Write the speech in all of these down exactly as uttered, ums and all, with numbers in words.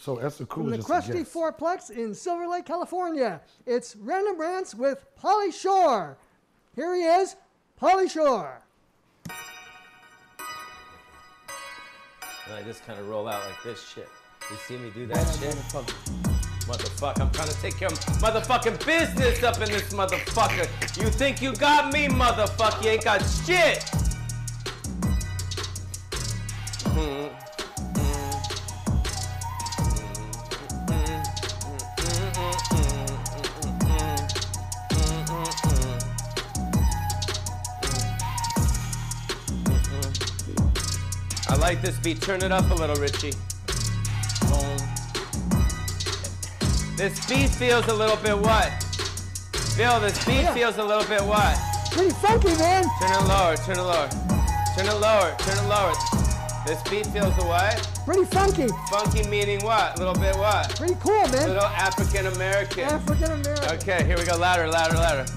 So Esther From Coolidge the is a Krusty guest. Fourplex in Silver Lake, California. It's Random Rants with Pauly Shore. Here he is, Pauly Shore. And I just kind of roll out like this shit. You see me do that shit? Motherfucker, I'm trying to take care of motherfucking business up in this motherfucker. You think you got me, motherfucker? You ain't got shit. Mm-hmm. I like this beat. Turn it up a little, Richie. Boom. This beat feels a little bit what? Bill, this beat Yeah. feels a little bit what? Pretty funky, man. Turn it lower, turn it lower. Turn it lower, turn it lower. This beat feels a what? Pretty funky. Funky meaning what? A little bit what? Pretty cool, A man. little African American. African American. Okay, here we go. Louder, louder, louder.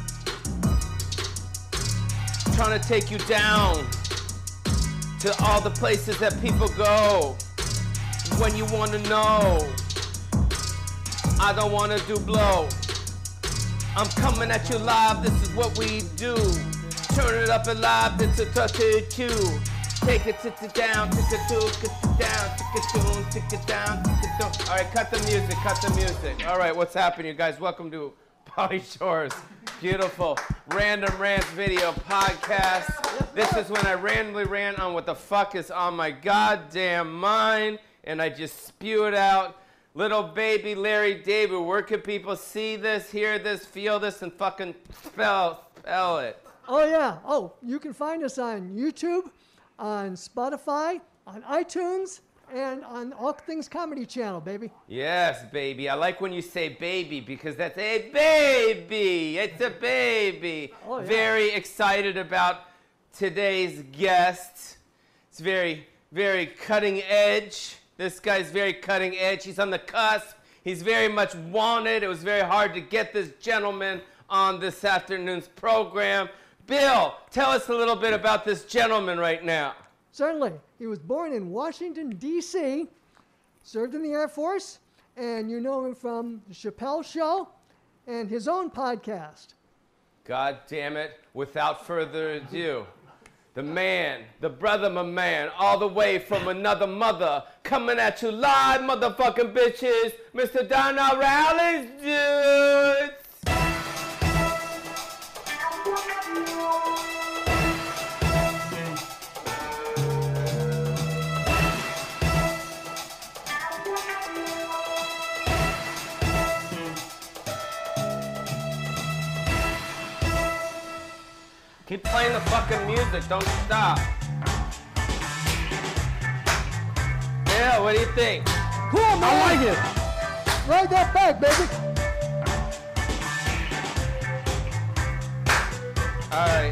Trying to take you down to all the places that people go when you want to know. I don't want to do blow. I'm coming at you live. This is what we do. Turn it up and live. It's a thirty-two. Take it, take it down, take it to, take it down, take it to, take it down, take it down. All right, cut the music, cut the music. All right, what's happening, you guys? Welcome to Pauly Shore's beautiful Random Rants video podcast. This is when I randomly rant on what the fuck is on my goddamn mind, and I just spew it out. Little baby Larry David, where can people see this, hear this, feel this, and fucking spell, spell it? Oh, yeah. Oh, you can find us on YouTube, on Spotify, on iTunes, and on All Things Comedy Channel, baby. Yes, baby. I like when you say baby because that's a baby. It's a baby. Oh, yeah. Very excited about today's guest. It's very, very cutting edge. This guy's very cutting edge. He's on the cusp. He's very much wanted. It was very hard to get this gentleman on this afternoon's program. Bill, tell us a little bit about this gentleman right now. Certainly. He was born in Washington, D C, served in the Air Force, and you know him from The Chappelle Show and his own podcast. God damn it. Without further ado, the man, the brother, my man, all the way from another mother, coming at you live, motherfucking bitches, Mister Donnell Rawlings, dudes. Keep playing the fucking music, don't stop. Yeah, what do you think? Cool, man. I like it. Ride that back, baby. All right.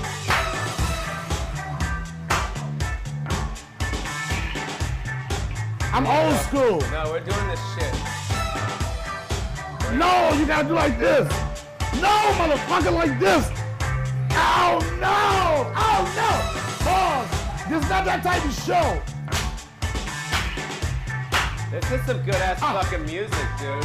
I'm old school. No, we're doing this shit. No, you gotta do like this. No, motherfucker, like this. Oh no! Oh no! Pause. This is not that type of show. This is some good ass Ah. fucking music, dude.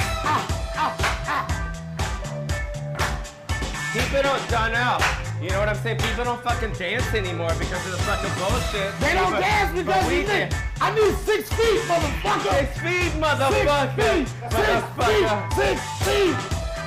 Keep it on Donnell. You know what I'm saying? People don't fucking dance anymore because of the fucking bullshit. They don't But- dance but because we we dance. I need six feet, motherfucker. Six feet, motherfucker. Six feet. Six Motherfucker. feet. Six feet.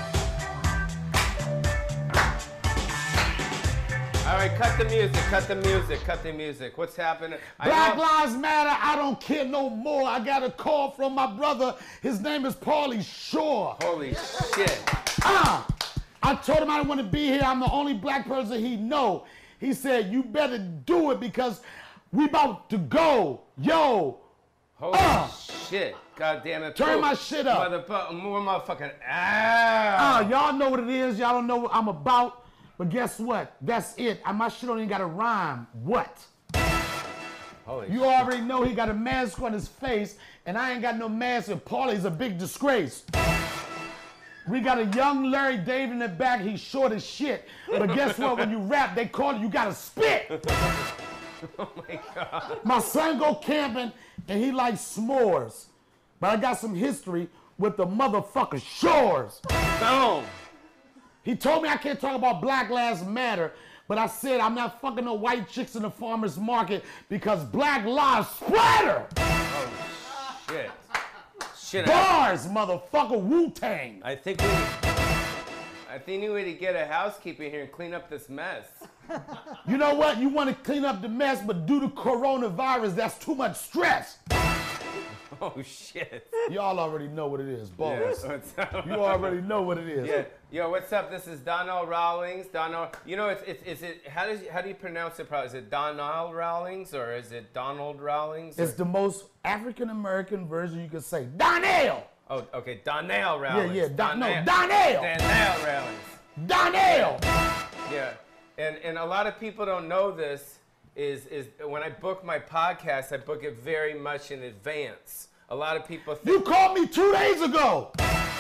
All right, cut the music, cut the music, cut the music. What's happening? I Black know- Lives Matter. I don't care no more. I got a call from my brother. His name is Pauly Shore. Holy shit. Ah, I told him I didn't want to be here. I'm the only black person he know. He said, you better do it because we about to go. Yo. Holy Ah. shit. God damn it. Turn Pooh. my shit up. Motherfucker, more motherfucking Ah, ah. y'all know what it is. Y'all don't know what I'm about. But guess what? That's it. I, my shit don't even got a rhyme. What? Holy You already know he got a mask on his face, and I ain't got no mask, and Paulie's a big disgrace. We got a young Larry David in the back. He's short as shit. But guess what? When you rap, they call it you gotta spit. Oh my God. My son go camping, and he likes s'mores. but I got some history with the motherfucker Shores. Boom. He told me I can't talk about Black Lives Matter, but I said I'm not fucking no white chicks in the farmer's market because Black Lives Splatter. Oh, shit. Shit. Bars, motherfucker, Wu-Tang. I think we, I think we need to get a housekeeper here and clean up this mess. You know what? You want to clean up the mess, but due to coronavirus, that's too much stress. Oh, shit. Y'all already know what it is, boys. Yeah, what's up? You already know what it is. Yeah. Yo, what's up? This is Donnell Rawlings. Donnell, you know, it's, it's, is it, how, does, how do you pronounce it? Is it Donnell Rawlings or is it Donald Rawlings? It's the most African-American version you can say. Donnell! Oh, okay. Donnell Rawlings. Yeah, yeah. Don, no, Donnell. Donnell! Donnell Rawlings. Donnell! Yeah. And, and a lot of people don't know this is, is when I book my podcast, I book it very much in advance. A lot of people think... You called me two days ago!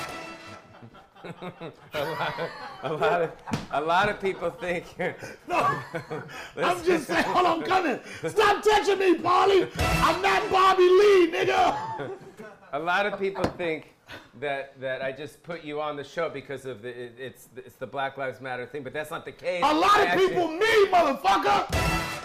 a, lot of, a, lot of, a lot of people think... No, I'm just saying, hold on, come in. Stop touching me, Paulie! I'm not Bobby Lee, nigga! A lot of people think that that I just put you on the show because of the it, it's it's the Black Lives Matter thing, but that's not the case. A lot I of actually, people, me, motherfucker!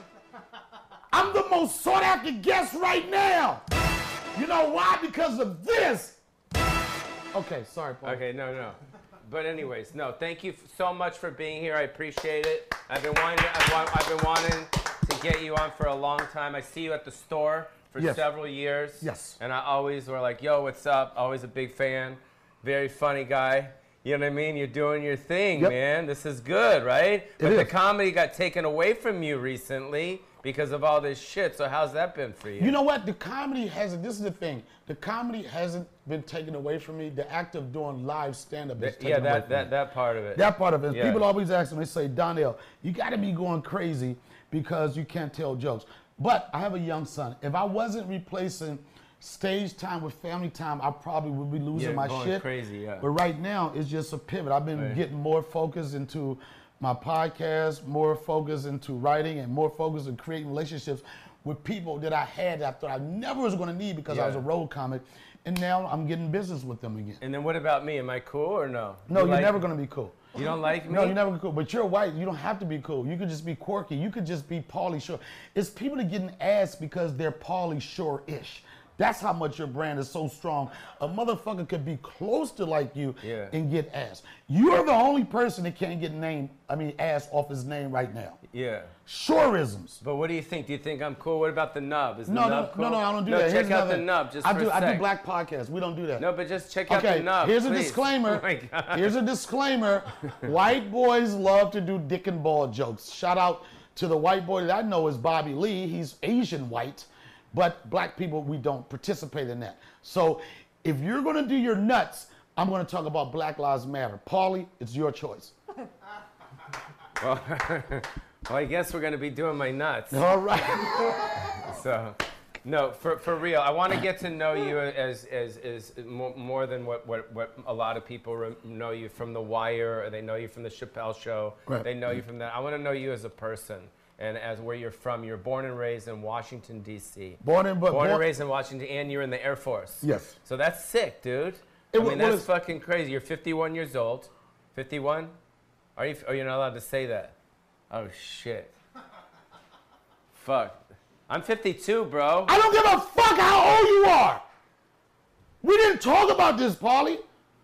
I'm the most sought after guest right now! You know why? Because of this! Okay, sorry, Paul. Okay, no, no. But anyways, no, thank you so much for being here. I appreciate it. I've been wanting to, I've, want, I've been wanting to get you on for a long time. I see you at the store for Yes. several years. Yes. And I always were like, yo, what's up? Always a big fan. Very funny guy. You know what I mean? You're doing your thing, Yep. man. This is good, right? But the is. comedy got taken away from you recently because of all this shit. So how's that been for you? You know what? The comedy hasn't, this is the thing. The comedy hasn't been taken away from me. The act of doing live stand-up is taken yeah, away that, from that, me. that part of it. That part of it. Yeah. People always ask me, they say, Donnell, you got to be going crazy because you can't tell jokes. But I have a young son. If I wasn't replacing stage time with family time, I probably would be losing Yeah, my going shit. crazy, yeah. But right now, it's just a pivot. I've been Right. getting more focused into my podcast, more focused into writing, and more focused in creating relationships with people that I had that I thought I never was going to need because I was a Yeah. road comic. And now I'm getting business with them again. And then what about me? Am I cool or no? No, You you're like- never going to be cool. You don't like me? No, you're never cool. But you're white. You don't have to be cool. You could just be quirky. You could just be Pauly Shore. It's people that getting ass because they're Pauly Shore-ish. That's how much your brand is so strong. A motherfucker could be close to like you Yeah. and get ass. You're the only person that can't get name, I mean, ass off his name right now. Yeah. Shoreisms. But what do you think? Do you think I'm cool? What about the nub? Is the No, no, nub cool? no, no, I don't do no, that. check Here's out another- the nub just I for do, a I sec. do black podcasts. We don't do that. No, but just check out Okay, the nub. here's a please. disclaimer. Oh my God. Here's a disclaimer. White boys love to do dick and ball jokes. Shout out to the white boy that I know is Bobby Lee. He's Asian white, but black people, we don't participate in that. So if you're gonna do your nuts, I'm gonna talk about Black Lives Matter. Pauly, it's your choice. Well, well, I guess we're going to be doing my nuts. All right. So, no, for, for real, I want to get to know you as, as, as more, more than what, what, what a lot of people re- know you from The Wire, or they know you from The Chappelle Show. Right. They know you from that. I want to know you as a person and as where you're from. You're born and raised in Washington, D C Born in, but Born and born- raised in Washington, and you're in the Air Force. Yes. So that's sick, dude. It I wa- mean, what that's is- fucking crazy. You're fifty-one years old. fifty-one? Are you? Are you not allowed to say that? Oh shit. Fuck. I'm fifty-two, bro. I don't give a fuck how old you are. We didn't talk about this, Pauly.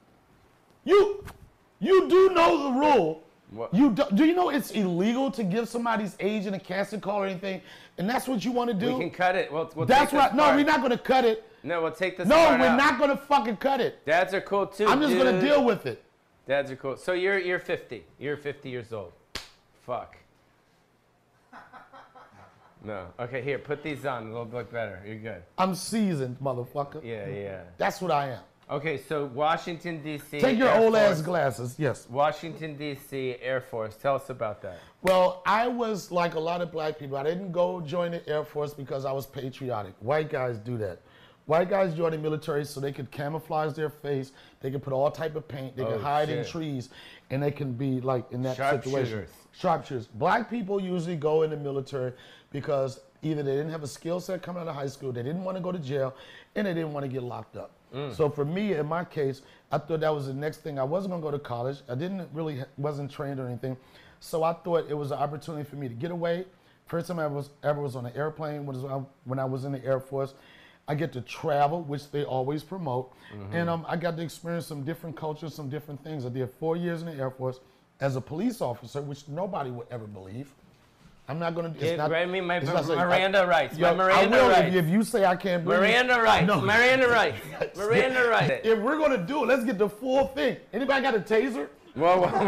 You, you do know the rule. What? You do, do you know it's illegal to give somebody's age in a casting call or anything, and that's what you want to do? We can cut it. We'll, we'll That's take right. this No, part. we're not going to cut it. No, we'll take this No, part we're out. not going to fucking cut it. Dads are cool too. I'm just going to dude. deal with it. Dads are cool. So you're you're fifty. You're fifty years old. Fuck. No. Okay, here, put these on. It'll look better. You're good. I'm seasoned, motherfucker. Yeah, yeah. That's what I am. Okay, so Washington, D C Take your Air old ass Force. glasses. Yes. Washington, D C Air Force. Tell us about that. Well, I was like a lot of black people. I didn't go join the Air Force because I was patriotic. White guys do that. White guys join the military so they could camouflage their face. They can put all type of paint. They Oh, can hide in shit. trees, and they can be like in that situation. Sharpshooters. Sharpshooters. Black people usually go in the military because either they didn't have a skill set coming out of high school, they didn't want to go to jail, and they didn't want to get locked up. Mm. So for me, in my case, I thought that was the next thing. I wasn't going to go to college. I didn't really, wasn't trained or anything. So I thought it was an opportunity for me to get away. First time I was ever was on an airplane was when I was in the Air Force. I get to travel, which they always promote. Mm-hmm. And um, I got to experience some different cultures, some different things. I did four years in the Air Force as a police officer, which nobody would ever believe. I'm not going to. It not, read me my not saying, Miranda I, rights. Yo, my Miranda I will rights. If, if you say I can't believe Miranda rights. No. Miranda rights. Miranda rights. If we're going to do it, let's get the full thing. Anybody got a taser? Whoa, whoa.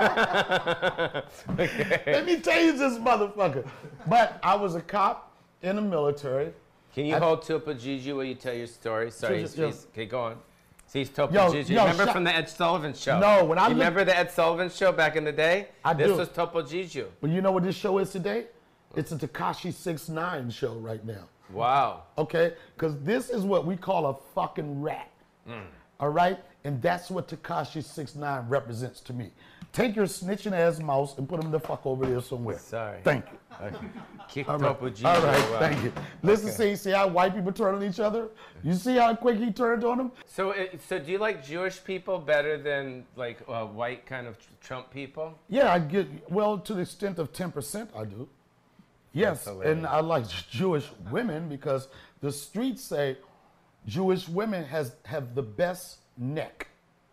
Okay. Let me tase this motherfucker. But I was a cop in the military. Can you I, hold Topo Gigi while you tell your story? Sorry, he's, he's, okay, go on. See, he's Topo yo, Gigi. Yo, remember sh- from the Ed Sullivan show? No, when I you look, remember the Ed Sullivan show back in the day? I this do. was Topo Gigi. But you know what this show is today? It's a Tekashi six nine show right now. Wow. Okay? Because this is what we call a fucking rat. Mm. All right? And that's what Tekashi six nine represents to me. Take your snitching ass mouse and put him the fuck over there somewhere. Sorry. Thank you. Okay. Kick All Topo right. Gigi. All right, wow. thank you. Listen, Okay. see, see how white people turn on each other? You see how quick he turned on them? So, it, so do you like Jewish people better than like uh, white kind of Trump people? Yeah, I get, well, to the extent of ten percent, I do. Yes, and I like Jewish women because the streets say Jewish women has have the best neck.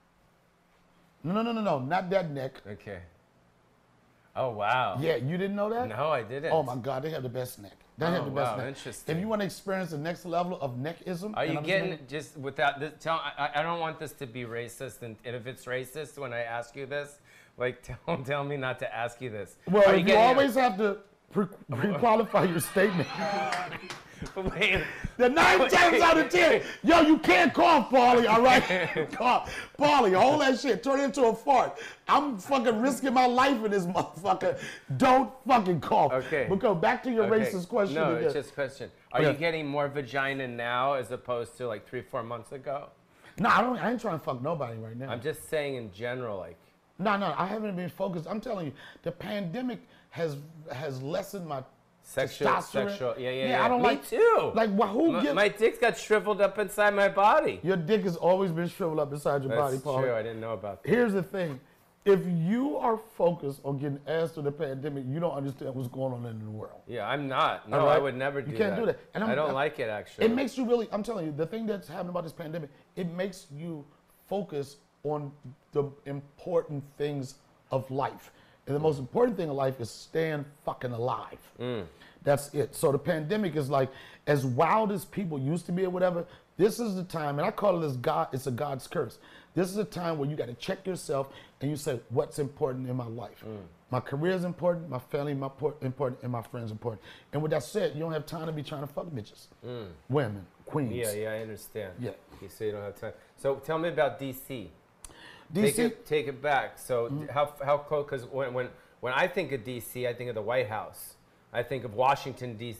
No, no, no, no, no, not that neck. Okay. Oh, wow. Yeah, you didn't know that? No, I didn't. Oh my God, they have the best neck. They Oh, have the best wow, neck. interesting. If you want to experience the next level of neckism, Are you and getting understanding- just without this? Tell I, I don't want this to be racist, and, and if it's racist when I ask you this, like tell tell me not to ask you this. Well, Are you, you getting- always have to pre- pre-qualify your statement. Wait. The nine times out of ten, yo, you can't cough, Paulie, all right? Cough. Paulie, hold that shit. Turn it into a fart. I'm fucking risking my life in this motherfucker. Don't fucking cough. Okay. Because back to your Okay. racist question. No, again. it's just a question. Are Yeah. you getting more vagina now as opposed to like three, four months ago? No, I don't. I ain't trying to fuck nobody right now. I'm just saying in general, like. No, no, I haven't been focused. I'm telling you, the pandemic has has lessened my Sexual, testosterone. sexual, yeah, yeah, Yeah, yeah. I don't Me like- too. Like, well, who my, gives? my dick's got shriveled up inside my body. Your dick has always been shriveled up inside your That's body, Paulie. true. I didn't know about that. Here's the thing. If you are focused on getting ass to the pandemic, you don't understand what's going on in the world. Yeah, I'm not. No, All right? I would never do You that. can't do that. And I'm- I don't I'm- like it, actually. It makes you really, I'm telling you, the thing that's happening about this pandemic, it makes you focus on the important things of life. And the most important thing in life is staying fucking alive. Mm. That's it. So the pandemic is like, as wild as people used to be or whatever, this is the time, and I call it as God, it's a God's curse. This is a time where you got to check yourself and you say, what's important in my life? Mm. My career is important, my family is important, and my friends important. And with that said, you don't have time to be trying to fuck bitches. Mm. Women, queens. Yeah, yeah, I understand. Yeah. You say you don't have time. So tell me about D C. D C? Take it, take it back. So mm. how how close? Because when when when I think of D C, I think of the White House. I think of Washington D C.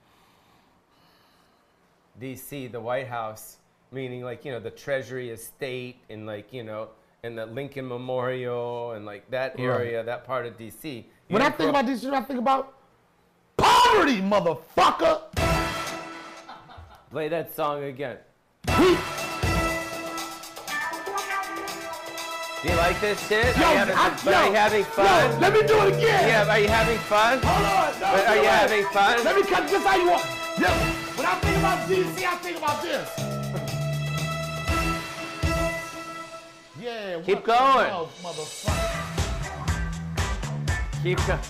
D C, the White House, meaning like you know the Treasury Estate and like you know and the Lincoln Memorial and like that area, right. That part of D C. You when I think about D C, I think about poverty, motherfucker. Play that song again. Do you like this shit? Yo, are you having, I, but yo, are you having fun? Yo, let me do it again. Yeah, are you having fun? Hold on. No, but are you right. having fun? Let me cut this how you want. Yo, when I think about D C, I think about this. Yeah. Keep going. Mouth, motherfucker. Keep going.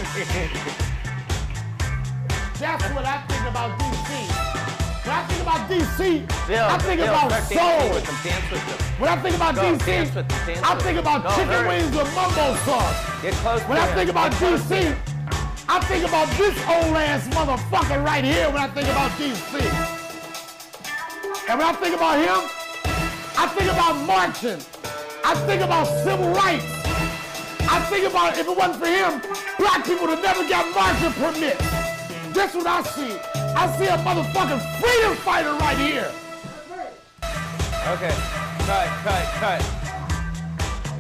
That's what I think about D C. When I think about D C, Bill, I think Bill, about start soul. dancing with them, dance with them. When I think about Go, D C, dance with them, dance I with think them. about Go, chicken hurry. wings with mumbo sauce. Get close When to I him. think about Get D close to C, him. I think about this old ass motherfucker right here when I think about D C. And when I think about him, I think about marching. I think about civil rights. I think about if it wasn't for him, black people would have never got marching permits. That's what I see. I see a motherfucking freedom fighter right here. Okay, cut, cut, cut.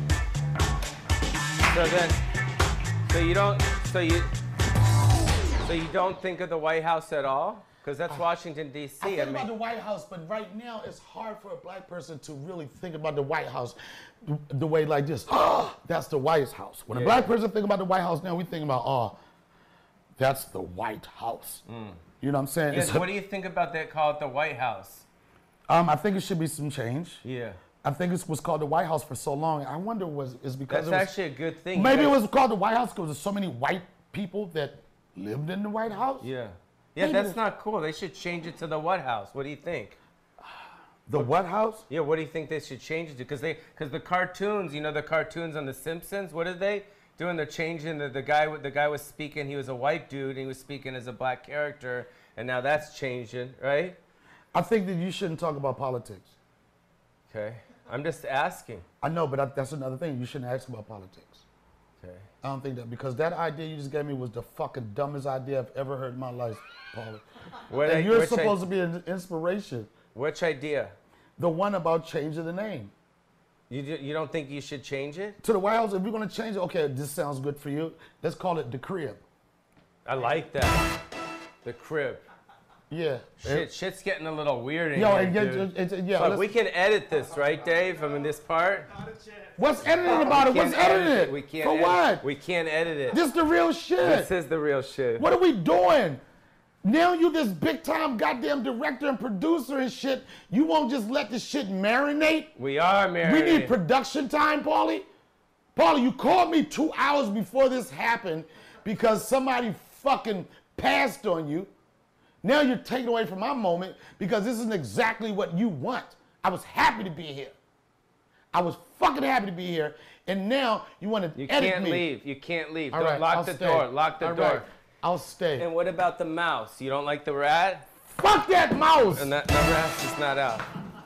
So then, so you don't, so you, so So you don't think of the White House at all? Because that's Washington, D C. I think I mean, about the White House, but right now it's hard for a black person to really think about the White House the, the way like this. Oh, that's the White House. When Yeah. a black person think about the White House now, we think about, oh, that's the White House. You know what I'm saying? yes, It's- what do you think about that? Call it the White House. um, I think it should be some change. Yeah. I think it was called the White House for so long. I wonder was is because That's it was, actually a good thing. maybe You it guys- was called the White House because there's so many white people that lived in the White House. Yeah. Yeah, Maybe that's the- not cool. They should change it to the What House. What do you think? The what house? Yeah, what do you think they should change it to? Because they, because the cartoons, you know, the cartoons on The Simpsons. What did they doing? They're changing the the guy. The guy was speaking. He was a white dude. And he was speaking as a black character, and now that's changing, right? I think that you shouldn't talk about politics. Okay. I'm just asking. I know, but I, that's another thing. You shouldn't ask about politics. Okay. I don't think that because that idea you just gave me was the fucking dumbest idea I've ever heard in my life, Paulie. What And I- you're which I- supposed to be an inspiration. Which idea? The one about changing the name. You do, you don't think you should change it? To the White House, if you're going to change it, okay, this sounds good for you. Let's call it the crib. I like that. The crib. Yeah. Shit, shit's getting a little weird in Yo, here, and get, dude. it, it, yeah, Look, let's- we can edit this, right, Dave? I mean, this part. what's edited about it? We What's can't edit edited? it. We can't For edit- what? We can't edit it. This the real shit. This is the real shit. What are we doing? Now you this big time goddamn director and producer and shit. You won't just let this shit marinate? We are married. We need production time, Paulie. Paulie, you called me two hours before this happened because somebody fucking passed on you. Now you're taking away from my moment because this isn't exactly what you want. I was happy to be here. I was fucking happy to be here. And now you want to You edit can't me. leave. You can't leave. All Don't right, lock I'll the stay. door. Lock the All door. right, I'll stay. And what about the mouse? You don't like the rat? Fuck that mouse. And that, that rat's just not out.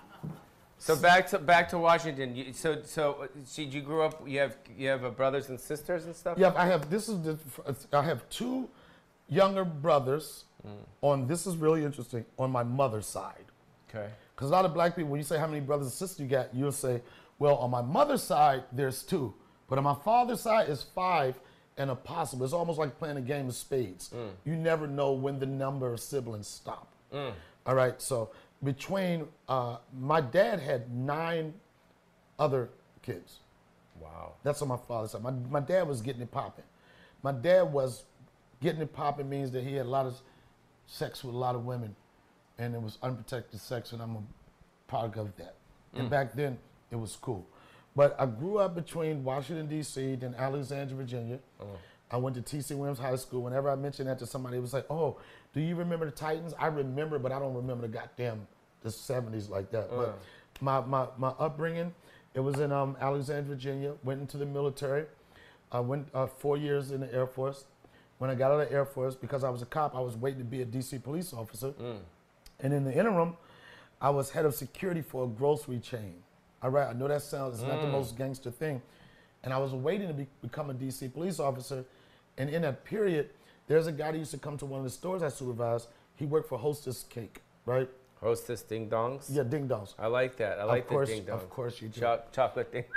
So back to back to Washington. You, so so so you grew up. You have you have uh, brothers and sisters and stuff. Yeah, I have. This is the. I have two younger brothers. Mm. On this is really interesting. On my mother's side, Okay. because a lot of black people, when you say how many brothers and sisters you got, you'll say, well, on my mother's side there's two, but on my father's side is five and a possible. It's almost like playing a game of spades. Mm. You never know when the number of siblings stop. Mm. All right. So between uh, my dad had nine other kids. Wow. That's on my father's side. My, my dad was getting it popping. My dad was getting it popping means that he had a lot of sex with a lot of women, and it was unprotected sex, and I'm a product of that. And back then, it was cool. But I grew up between Washington, D C, then Alexandria, Virginia. I went to T C Williams High School. Whenever I mentioned that to somebody, it was like, oh, do you remember the Titans? I remember, but I don't remember the goddamn the seventies like that. Uh. But my, my, my upbringing, it was in um, Alexandria, Virginia. Went into the military. I went uh, four years in the Air Force. When I got out of the Air Force, because I was a cop, I was waiting to be a D C police officer. Mm. And in the interim, I was head of security for a grocery chain. All right, I know that sounds, it's not the most gangster thing. And I was waiting to be, become a D C police officer. And in that period, there's a guy that used to come to one of the stores I supervised. He worked for Hostess Cake, right? Hostess ding dongs. Yeah, Ding Dongs. I like that. I like course- the ding dongs. of course you do. Cho- chocolate ding.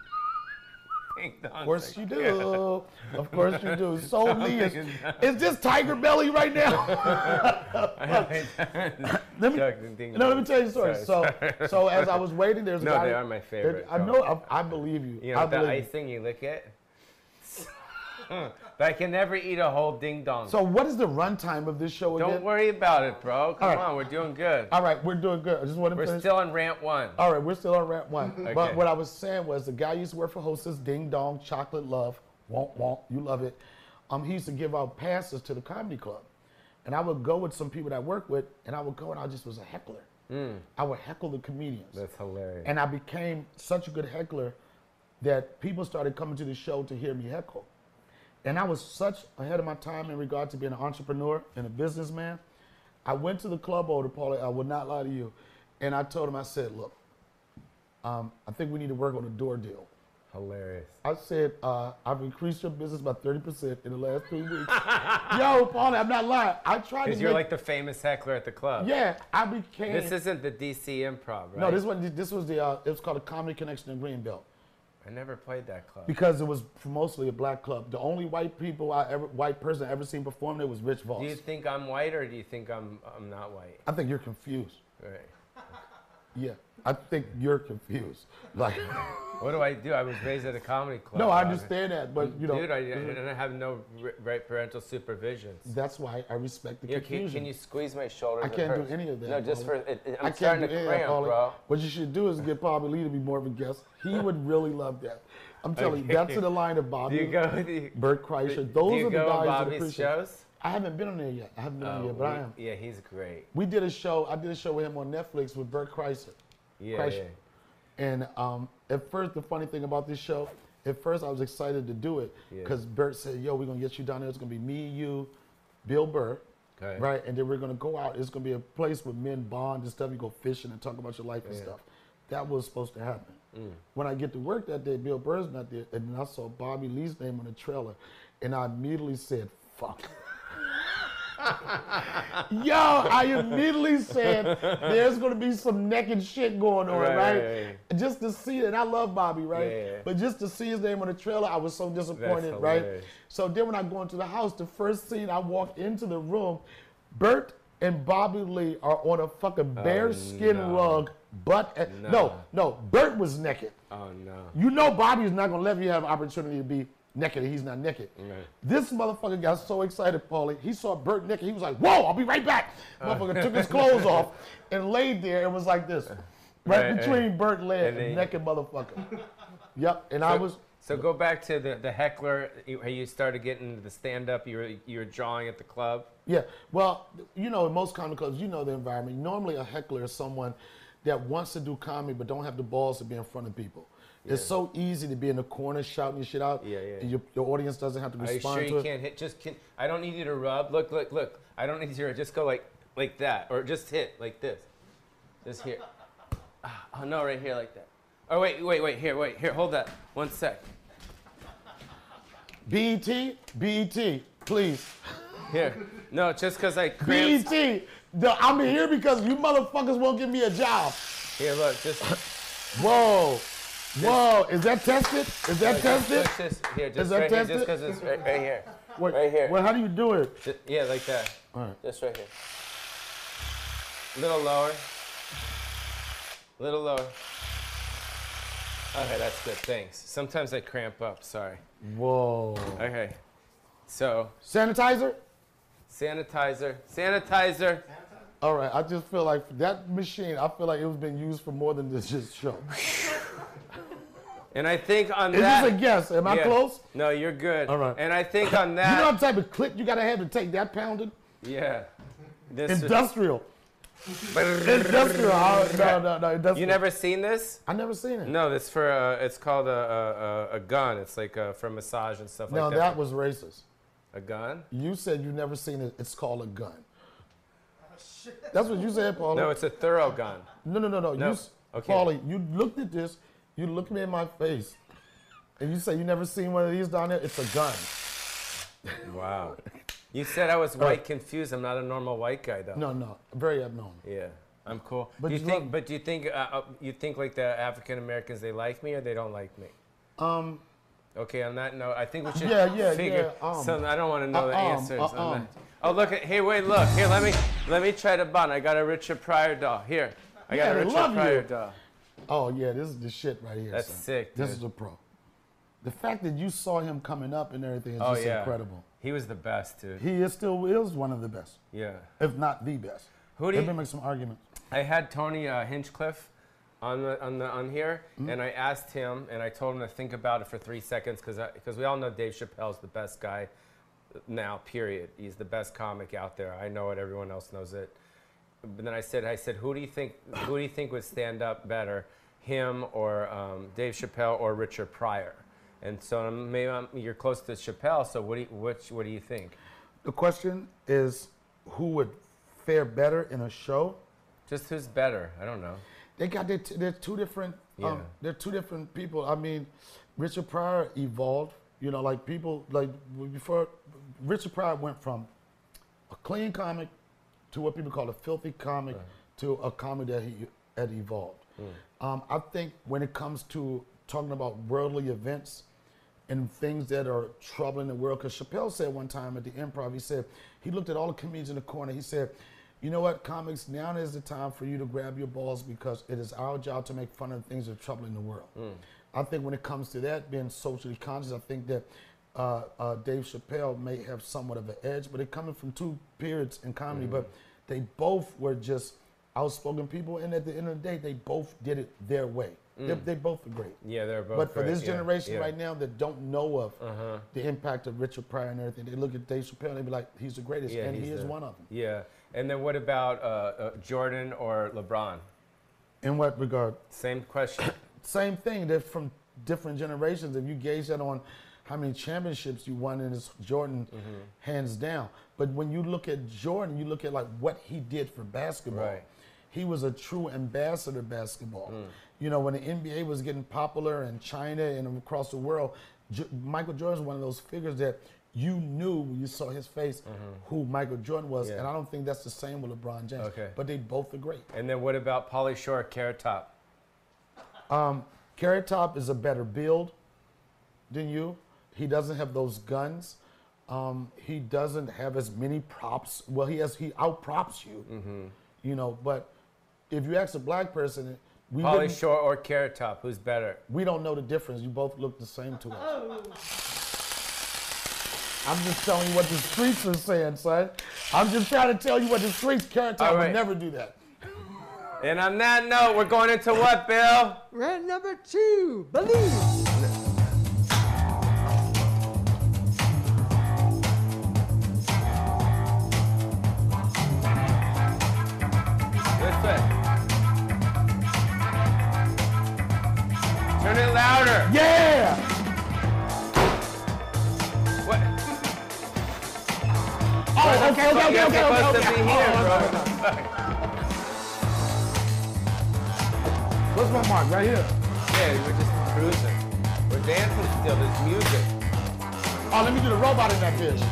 ding dongs. Of course you do. Of course you do. So Lee is, is this Tiger Belly right now? let me, Chocolate ding no, let me dongs. tell you a story. Sorry, So, so as I was waiting, there's a No, guy. they are my favorite. I know. I, I believe you. You know, I the believe you. icing, you lick it. But I can never eat a whole ding dong. So what is the runtime of this show again? Don't worry about it, bro. Come All right. on, we're doing good. All right, we're doing good. I just want to We're finish. still on rant one. All right, we're still on rant one. Okay. But what I was saying was the guy used to work for Hostess, Ding Dong, Chocolate Love, won't, won't, you love it. Um, he used to give out passes to the comedy club. And I would go with some people that I work with, and I would go and I just was a heckler. Mm. I would heckle the comedians. That's hilarious. And I became such a good heckler that people started coming to the show to hear me heckle. And I was such ahead of my time in regard to being an entrepreneur and a businessman. I went to the club owner, Paulie, I will not lie to you, and I told him, I said, look, um, I think we need to work on a door deal. Hilarious. I said, uh, I've increased your business by thirty percent in the last three weeks. Yo, Paulie, I'm not lying. I tried to Because you're make- like the famous heckler at the club. Yeah, I became. This isn't the D C Improv, right? No, this one. This was the. Uh, it was called a Comedy Connection in Greenbelt. I never played that club. Because it was mostly a black club. The only white people I ever, white person I ever seen perform there was Rich Voss. Do you think I'm white or do you think I'm I'm not white? I think you're confused. Right. Yeah, I think you're confused. Like, What do I do? I was raised at a comedy club. no, I understand that, but you know, Dude, I, I have no right parental supervision. that's why I respect the Yeah, can, confusion. can you squeeze my shoulder? I can't do any of that. No, just for Paulie. it, it, I I'm can't starting do to any of that, cramp, Paulie. bro. What you should do is get Bobby Lee to be more of a guest. He would really love that. I'm telling you, Okay. that's in the line of Do Bobby, you go? Do you, Bert Kreischer. do Those you are the go on guys that Bobby's appreciate. shows? I haven't been on there yet. I haven't been on Oh, there yet, but I we- am. Yeah, he's great. We did a show. I did a show with him on Netflix with Bert Kreischer. Yeah, Kreischer. yeah. And um, at first, the funny thing about this show, at first I was excited to do it Yeah. because Bert said, "Yo, we're gonna get you down there. It's gonna be me, you, Bill Burr, Okay. right? And then we're gonna go out. It's gonna be a place where men bond and stuff. You go fishing and talk about your life and Yeah. stuff." That was supposed to happen. Mm. When I get to work that day, Bill Burr's not there, and then I saw Bobby Lee's name on the trailer, and I immediately said, "Fuck." Yo, I immediately said, there's gonna be some naked shit going on, Right, right? right, right. Just to see it, and I love Bobby, right? Yeah, yeah. But just to see his name on the trailer, I was so disappointed, right? hilarious. So then when I go into the house, the first scene, I walk into the room, Bert and Bobby Lee are on a fucking bear skin no. rug, butt, at, No. no, no, Bert was naked. Oh no. You know Bobby's not gonna let you have an opportunity to be naked and he's not naked. Right. This motherfucker got so excited, Paulie. He saw Bert naked. He was like, whoa, I'll be right back. Motherfucker took his clothes off and laid there and was like this. Right, Right, between right. Bert and leg, And then- naked motherfucker. Yep, and I was, So go back to the, the heckler. You, how you started getting into the stand up. You were you were drawing at the club. yeah. Well, you know, in most comedy clubs, you know the environment. Normally a heckler is someone that wants to do comedy but don't have the balls to be in front of people. It's so easy to be in the corner shouting your shit out. Yeah, yeah. And your, your audience doesn't have to Are you respond sure to you it. can't hit? Just can, I don't need you to rub. Look, look, look. I don't need you to just go like like that, or just hit like this. Just here. Ah, oh no, right here like that. Oh wait, wait, wait. Here, wait, here. Hold that. One sec. B E T, B E T, please. Here. No, just because I B E cramped. T, the, I'm here because you motherfuckers won't give me a job. Here, look. Just. Whoa, whoa, is that tested? Is that just, tested? just, just, here, just Is that right here, tested? just because it's right, right here. Wait, right here. Well, how do you do it? Just, yeah, like that. All right. Just right here. Little lower. Little lower. Okay, that's good. Thanks. Sometimes I cramp up. Sorry. Whoa. Okay. So, Sanitizer? sanitizer. Sanitizer. All right, I just feel like that machine, I feel like it was being used for more than this just show. And I think on Is that. this a guess? Am I Yeah. close? No, you're good. All right. And I think on You that. know what type of click you gotta have to take that pounding? Yeah. This Industrial. Industrial. Oh, no, no, no, industrial. You never seen this? I never seen it. No, this for uh, it's called a, a, a, a gun. It's like uh, for massage and stuff No, like that that. was racist. A gun? You said you never seen it. It's called a gun. That's what you said, Paulie. No, it's a thorough gun. No, no, no, no. No. You, s- Okay. Paulie, you looked at this, you looked me in my face, and you say you never seen one of these down there? It's a gun. Wow. You said I was white confused. I'm not a normal white guy though. No, no, very abnormal. Yeah, I'm cool. But do you you think? love- But do you think? Uh, uh, you think like the African Americans they like me or they don't like me? Um, Okay, on that note, I think we should Yeah, yeah, figure. yeah, um, some, I don't want to know the uh, um, answers uh, on um. that. Oh look at. Hey, wait, look here. Let me let me try to bond. I got a Richard Pryor doll. Here, I got Yeah, a they Richard love Pryor you. doll. oh yeah, this is the shit right here. That's son. sick, This dude. is a pro. The fact that you saw him coming up and everything is Oh just yeah, incredible. He was the best, dude. He is still is one of the best, Yeah. if not the best. Who do They've you? been making some arguments. I had Tony uh, Hinchcliffe on the on the on here, Mm-hmm. and I asked him, and I told him to think about it for three seconds, because because we all know Dave Chappelle's the best guy now. Period. He's the best comic out there. I know it. Everyone else knows it. But then I said, I said, who do you think who do you think would stand up better, him or um, Dave Chappelle or Richard Pryor? And so um, maybe I'm, you're close to Chappelle. So what do you, which what do you think? The question is, who would fare better in a show? Just who's better? I don't know. They got their t- they're two different. Yeah. Um, they're two different people. I mean, Richard Pryor evolved. You know, like people like before. Richard Pryor went from a clean comic to what people call a filthy comic to a comic that he had evolved. Um, I think when it comes to talking about worldly events and things that are troubling the world. Because Chappelle said one time at the Improv, he said, he looked at all the comedians in the corner, he said, you know what, comics, now is the time for you to grab your balls because it is our job to make fun of the things that are troubling the world. Mm. I think when it comes to that, being socially conscious, I think that uh, uh, Dave Chappelle may have somewhat of an edge, but it coming from two periods in comedy, mm. but they both were just outspoken people, and at the end of the day, they both did it their way. Mm. They, they both are great. Yeah, they're both But for great. this yeah. generation yeah. right now that don't know of uh-huh. the impact of Richard Pryor and everything, they look at Dave Chappelle and they be like, he's the greatest, yeah, and he is the, one of them. Yeah, and then what about uh, uh, Jordan or LeBron? In what regard? Same question. Same thing. They're from different generations. If you gauge that on how many championships you won, and it's Jordan mm-hmm. hands down. But when you look at Jordan, you look at like what he did for basketball. Right. He was a true ambassador of basketball. Mm. You know, when the N B A was getting popular in China and across the world, J- Michael Jordan was one of those figures that you knew when you saw his face mm-hmm. who Michael Jordan was. Yeah. And I don't think that's the same with LeBron James. Okay. But they both are great. And then what about Pauly Shore, Carrot Top? Um, Carrot Top is a better build than you. He doesn't have those guns. Um, he doesn't have as many props. Well, he has. He out-props you. Mm-hmm. You know, but if you ask a black person, we Pauly Shore or Carrot Top, who's better? We don't know the difference. You both look the same to us. Oh. I'm just telling you what the streets are saying, son. I'm just trying to tell you what the streets. Carrot Top right. would never do that. And on that note, we're going into what, Bill? Rant number two, Believe. Turn it louder. Yeah! What? Oh, okay, okay, okay, You're okay, supposed okay, to be okay. here, Oh, bro. no, no, no. What's my mark? Right here. Yeah, we're just cruising. We're dancing still. There's music. Oh, let me do the robot in that bitch.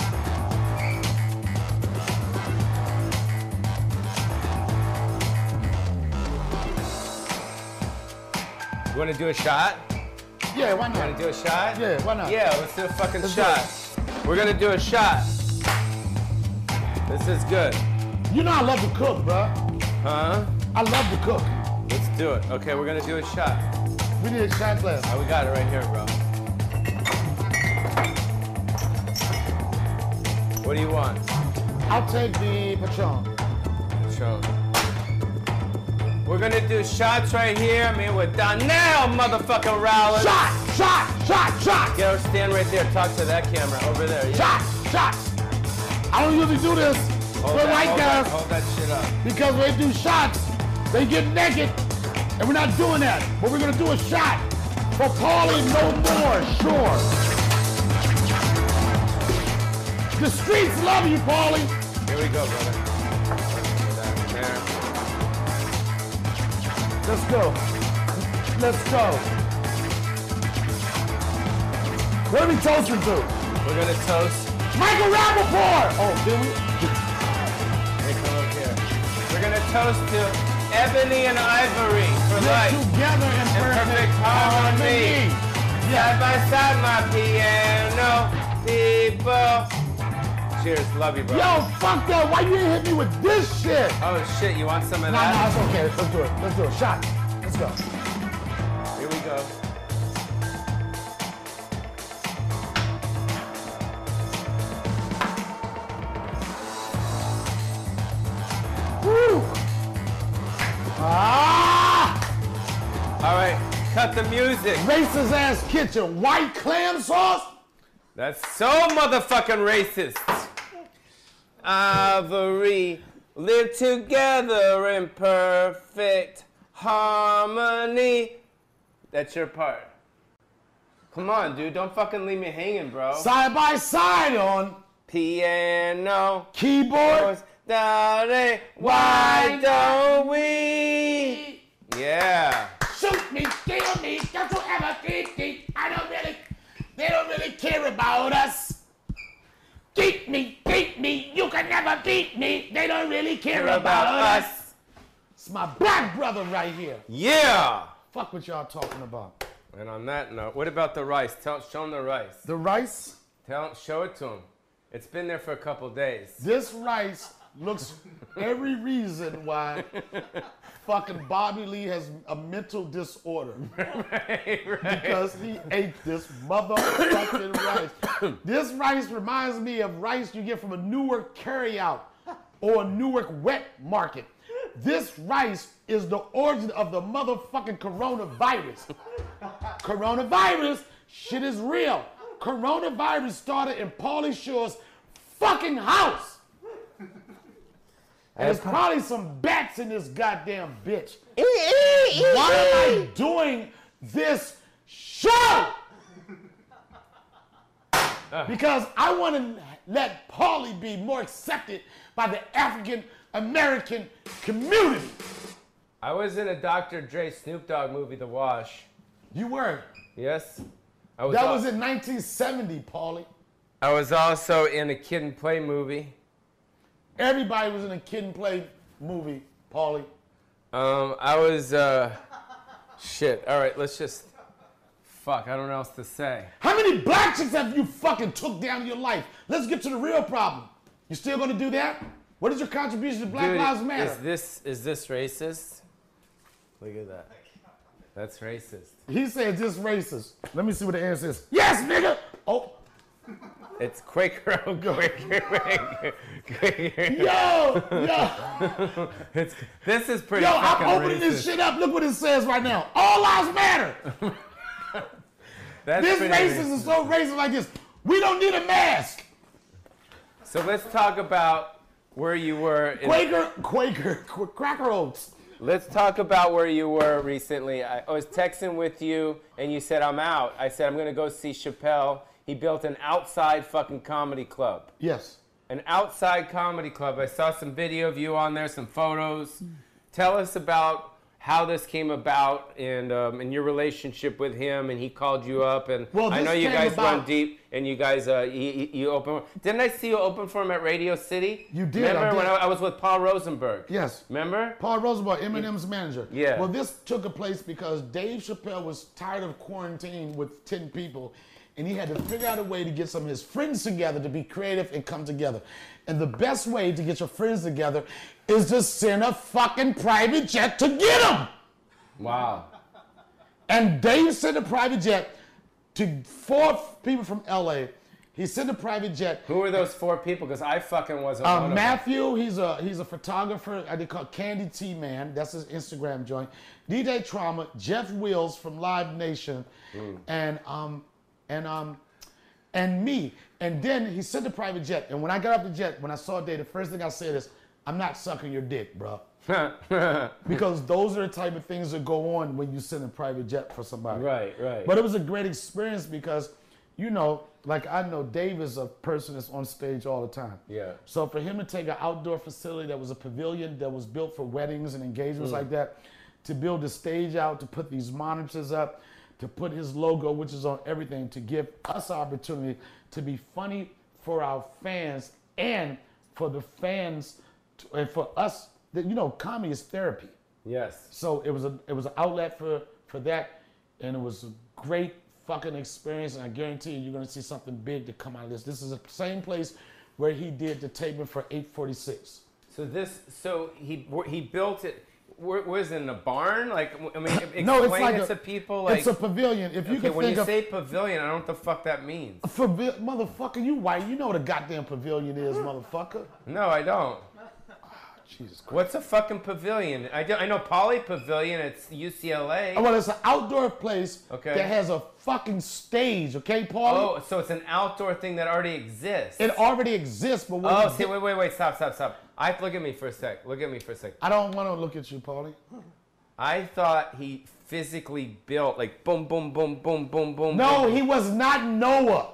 You want to do a shot? Yeah, why You not? want to do a shot? Yeah, why not? Yeah, let's do a fucking Let's do shot. We're going to do a shot. This is good. You know I love to cook, bro. Huh? I love to cook. Let's do it. Okay, we're going to do a shot. We need a shot glass. Oh, we got it right here, bro. What do you want? I'll take the Patron. Patron. We're gonna do shots right here. I mean, with Donnell, motherfucking Rowland. Shot, shot, shot, shot. Go stand right there. Talk to that camera over there. Yeah. Shot, shot. I don't usually do this Hold for that, white hold guys that, hold that shit up. because when they do shots, they get naked, and we're not doing that. But we're gonna do a shot for Paulie no more. Sure. The streets love you, Paulie. Here we go, brother. There. Let's go. Let's go. What are we toasting to? We're gonna toast. Michael Rappaport! Oh, did we? Hey, come up here. We're gonna toast to Ebony and Ivory for Live life. together in In perfect, perfect harmony. Side by side, my piano people. Cheers, love you, bro. Yo, fuck that. Why you didn't hit me with this shit? Oh shit, you want some of No, that? no, it's okay. Let's do it. Let's do it. Shot. Let's go. Here we go. Woo! Ah! All right, cut the music. Racist ass kitchen. White clam sauce? That's so motherfucking racist. Ivory, live together in perfect harmony. That's your part. Come on, dude. Don't fucking leave me hanging, bro. Side by side on Piano. keyboard. Daddy, why don't we? Yeah. Shoot me, kill me, don't you ever keep me. I don't really, they don't really care about us. Keep me, keep me, you can never beat me. They don't really care about, about us. us. It's my black brother right here. Yeah. Fuck what y'all talking about. And on that note, what about the rice? Tell, show him the rice. The rice? Tell, show it to him. It's been there for a couple days. This rice looks every reason why fucking Bobby Lee has a mental disorder. right, right. Because he ate this motherfucking rice. This rice reminds me of rice you get from a Newark carryout or a Newark wet market. This rice is the origin of the motherfucking coronavirus. Coronavirus, shit is real. Coronavirus started in Pauly Shore's fucking house. And there's probably some bats in this goddamn bitch. Why am I doing this show? Because I want to let Pauly be more accepted by the African American community. I was in a Doctor Dre Snoop Dogg movie, The Wash. You were. Yes. I was That al- was in nineteen seventy, Pauly. I was also in a Kid and Play movie. Everybody was in a Kid and Play movie, Pauly. Um, I was, uh, shit. All right, let's just, fuck, I don't know what else to say. How many black chicks have you fucking took down in your life? Let's get to the real problem. You still gonna do that? What is your contribution to Black Dude, Lives Matter? Is this, is this racist? Look at that. That's racist. He said just racist. Let me see what the answer is. Yes, nigga! Oh, It's Quaker Oat, Quaker, Quaker, Quaker. yo, yo. It's, this is pretty Yo, fucking I'm opening racist. this shit up. Look what it says right now. All lives matter. That's This pretty racist is so racist like this. We don't need a mask. So let's talk about where you were. In, Quaker, Quaker, Qu- Cracker Oats. Let's talk about where you were recently. I, I was texting with you, and you said, I'm out. I said, I'm going to go see Chappelle. He built an outside fucking comedy club. Yes. An outside comedy club. I saw some video of you on there, some photos. Tell us about how this came about and um, and your relationship with him, and he called you up, and Well, I this know you came guys about- run deep, and you guys uh, you, you open. Didn't I see you open for him at Radio City? You did, I Remember when did. I, I was with Paul Rosenberg? Yes. Remember? Paul Rosenberg, Eminem's manager. Yeah. Well, this took a place because Dave Chappelle was tired of quarantine with ten people, and he had to figure out a way to get some of his friends together to be creative and come together. And the best way to get your friends together is to send a fucking private jet to get them. Wow. And Dave sent a private jet to four people from L A. He sent a private jet. Who were those four people? Because I fucking wasn't Uh, one of them. Matthew, he's a he's a photographer. I did call Candy T Man. That's his Instagram joint. D J Trauma, Jeff Wills from Live Nation, and um and um and me. And then he sent a private jet. And when I got off the jet, when I saw Dave, the first thing I said is, "I'm not sucking your dick, bro." Because those are the type of things that go on when you send a private jet for somebody. Right, right. But it was a great experience because, you know, like I know Dave is a person that's on stage all the time. Yeah. So for him to take an outdoor facility that was a pavilion that was built for weddings and engagements like that, to build a stage out, to put these monitors up, to put his logo, which is on everything, to give us opportunity to be funny for our fans and for the fans, to, and for us. That, you know, comedy is therapy. Yes. So it was a it was an outlet for for that, and it was a great fucking experience. And I guarantee you, you're gonna see something big to come out of this. This is the same place where he did the taping for eight forty-six. So this, so he he built it. Where, was it in a barn? Like, I mean, explain No, it's like it a, to people. Like, it's a pavilion. If you okay, can when think you of say pavilion, I don't know what the fuck that means. Pavi- motherfucker, you white. You know what a goddamn pavilion is, motherfucker. No, I don't. Jesus Christ. What's a fucking pavilion? I, do, I know Poly Pavilion. It's U C L A. Well, it's an outdoor place Okay. that has a fucking stage. Okay, Paul. Oh, so it's an outdoor thing that already exists. It already exists, but when Oh, you see, get- wait, wait, wait, stop, stop, stop. I look at me for a sec. Look at me for a sec. I don't want to look at you, Paulie. I thought he physically built like boom, boom, boom, boom, boom, boom. No, boom. he was not Noah.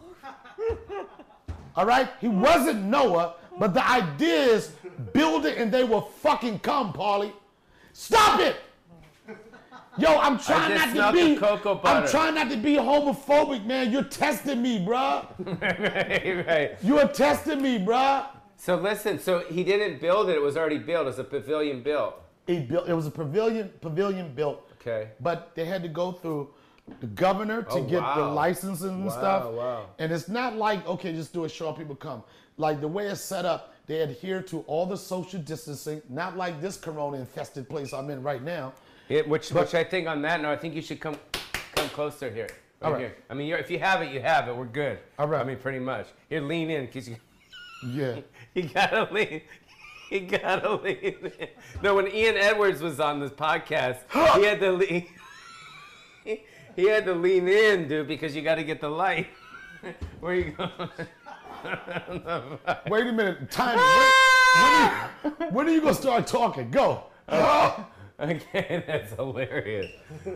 All right? He wasn't Noah, but the idea is build it and they will fucking come, Paulie. Stop it! Yo, I'm trying just not smelled to be. the cocoa I'm butter. trying not to be homophobic, man. You're testing me, bruh. right, right. You're testing me, bruh. So listen, so he didn't build it; it was already built. It's a pavilion built. He built. It was a pavilion. Pavilion built. Okay. But they had to go through the governor to Oh, get wow. the licenses and Wow, stuff. wow. And it's not like, okay, just do a show, people come. Like the way it's set up, they adhere to all the social distancing, not like this corona infested place I'm in right now. It, which, But- which I think on that note, I think you should come, come closer here. Right, All right. here. I mean, you're, if you have it, you have it. We're good. All right. I mean, pretty much. Here, lean in, cause you, Yeah. you gotta lean. You gotta lean in. No, when Ian Edwards was on this podcast, he had to lean. He had to lean in, dude, because you got to get the light. Where you going? Wait a minute. Time. When, when, are you, when are you going to start talking? Go. Okay, that's hilarious.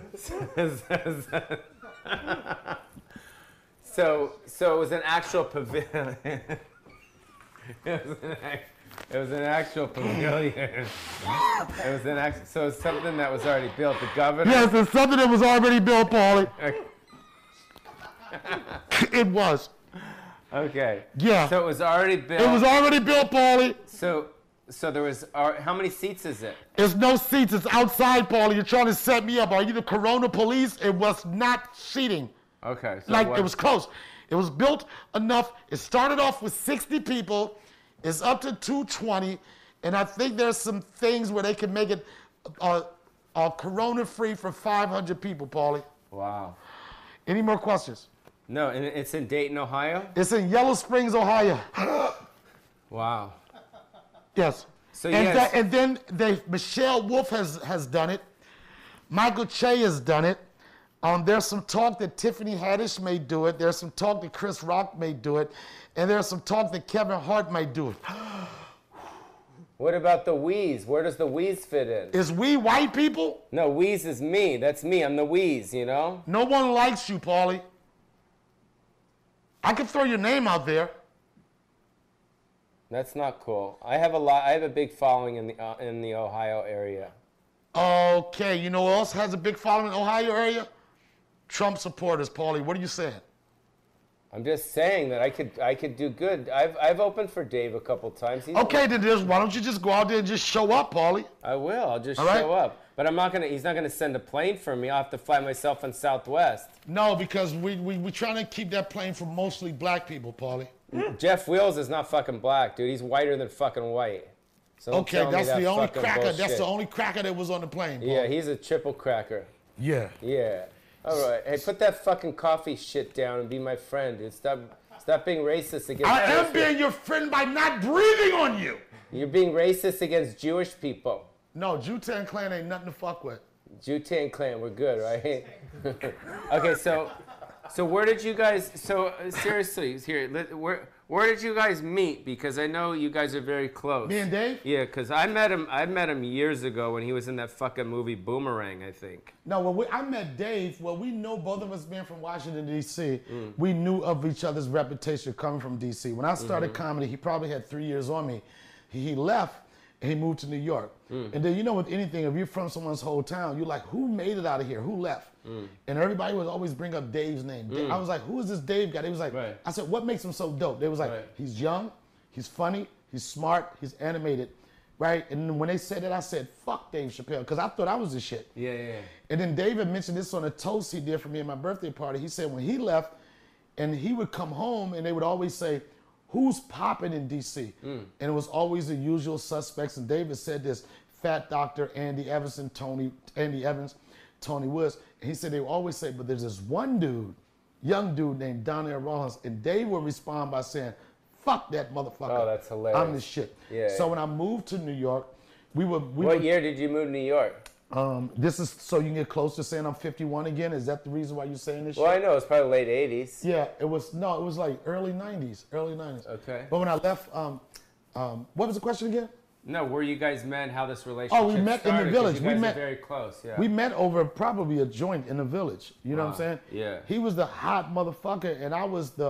So, so it was an actual pavilion. It was an, ac- it was an actual pavilion. It was an act- so it's something that was already built. The governor. Yes, it's something that was already built, Paulie. It was. Okay. Yeah. So it was already built. It was already built, Paulie. So, so there was. Uh, how many seats is it? There's no seats. It's outside, Paulie. You're trying to set me up. Are you the Corona police? It was not seating. Okay. So Like what- it was close. It was built enough. It started off with sixty people. It's up to two twenty, and I think there's some things where they can make it uh, uh, Corona-free for five hundred people, Paulie. Wow. Any more questions? No, and it's in Dayton, Ohio. It's in Yellow Springs, Ohio. Wow. Yes. So and, yes. tha- and then they, Michelle Wolf has, has done it. Michael Che has done it. Um, there's some talk that Tiffany Haddish may do it. There's some talk that Chris Rock may do it. And there's some talk that Kevin Hart might do it. What about the wheeze? Where does the wheeze fit in? Is we white people? No, wheeze is me. That's me. I'm the wheeze, you know? No one likes you, Paulie. I could throw your name out there. That's not cool. I have a lot. I have a big following in the uh, in the Ohio area. Okay, you know who else has a big following in the Ohio area? Trump supporters, Paulie. What are you saying? I'm just saying that I could I could do good. I've I've opened for Dave a couple times. He's Okay, then just, why don't you just go out there and just show up, Paulie? I will. I'll just All right. show up. But I'm not gonna. He's not gonna send a plane for me. I'll have to fly myself on Southwest. No, because we we we trying to keep that plane for mostly black people, Paulie. Jeff Wheels is not fucking black, dude. He's whiter than fucking white. So don't Okay, tell me that's that the only fucking cracker. That's bullshit. the only cracker that was on the plane. Yeah, Paulie. he's a triple cracker. Yeah. Yeah. All right. Hey, put that fucking coffee shit down and be my friend, dude. Stop, stop being racist against. I am Jewish being your friend by not breathing on you. people. You're being racist against Jewish people. No, Wu-Tang Clan ain't nothing to fuck with. Wu-Tang Clan, we're good, right? Okay, so, so where did you guys? So uh, seriously, here, let- where where did you guys meet? Because I know you guys are very close. Me and Dave? Yeah, because I met him. I met him years ago when he was in that fucking movie Boomerang, I think. No, when we, I met Dave, well, we know both of us being from Washington, D C, Mm. we knew of each other's reputation coming from D C. When I started Mm-hmm. comedy, he probably had three years on me. He, he left and he moved to New York. Mm. And then, you know, with anything, if you're from someone's hometown, you're like, who made it out of here? Who left? Mm. And everybody would always bring up Dave's name. Da- I was like, who is this Dave guy? They was like, Right. I said, what makes him so dope? They was like, Right. he's young, he's funny, he's smart, he's animated, right? And then when they said that, I said, fuck Dave Chappelle, because I thought I was the shit. Yeah, yeah. yeah. And then David mentioned this on a toast he did for me at my birthday party. He said when he left, and he would come home, and they would always say, who's popping in D C? Mm. And it was always the usual suspects. And David said this, Fat Doctor, Andy Everson, Tony, Andy Evans, Tony Woods. And he said they would always say, but there's this one dude, young dude named Donnell Rollins. And Dave would respond by saying, fuck that motherfucker. Oh, that's hilarious. I'm the shit. Yeah, So yeah. when I moved to New York, we were, we What were year did you move to New York? um, this is so you can get close to saying I'm fifty-one again. Is that the reason why you're saying this Well, shit? I know it's probably late eighties. Yeah, it was no, it was like early nineties, early nineties. Okay. But when I left, um, um, what was the question again? No, where you guys met, how this relationship Oh, we met in the started, 'cause village. You We guys met- are very close, yeah. We met over probably a joint in the village. You know what I'm Wow, saying? yeah. He was the hot motherfucker, and I was the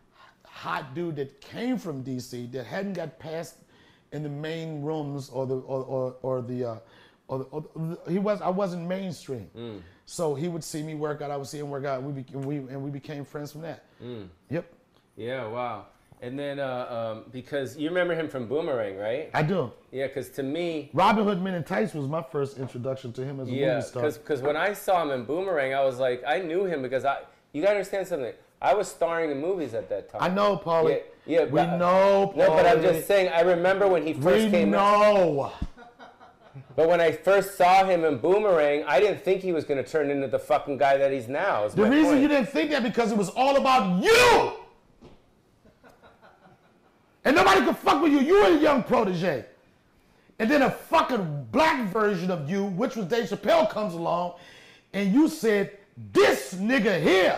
hot dude that came from D C that hadn't got past in the main rooms or the or or, or the. Uh, or, the- or the- he was I wasn't mainstream, Mm. so he would see me work out. I would see him work out. We be, and we and we became friends from that. Mm. Yep. Yeah, wow. And then, uh, um, because you remember him from Boomerang, right? I do. Yeah, because to me, Robin Hood Men in Tights was my first introduction to him as a yeah, movie star. because when I saw him in Boomerang, I was like, I knew him because I. You gotta understand something. I was starring in movies at that time. I know, Paulie. Yeah, yeah we but, know, Paulie. No, but I'm just saying. I remember when he first we came. We know. But when I first saw him in Boomerang, I didn't think he was gonna turn into the fucking guy that he's now. The reason point. you didn't think that because it was all about you. And nobody could fuck with you. You were a young protege. And then a fucking black version of you, which was Dave Chappelle, comes along, and you said, this nigga here.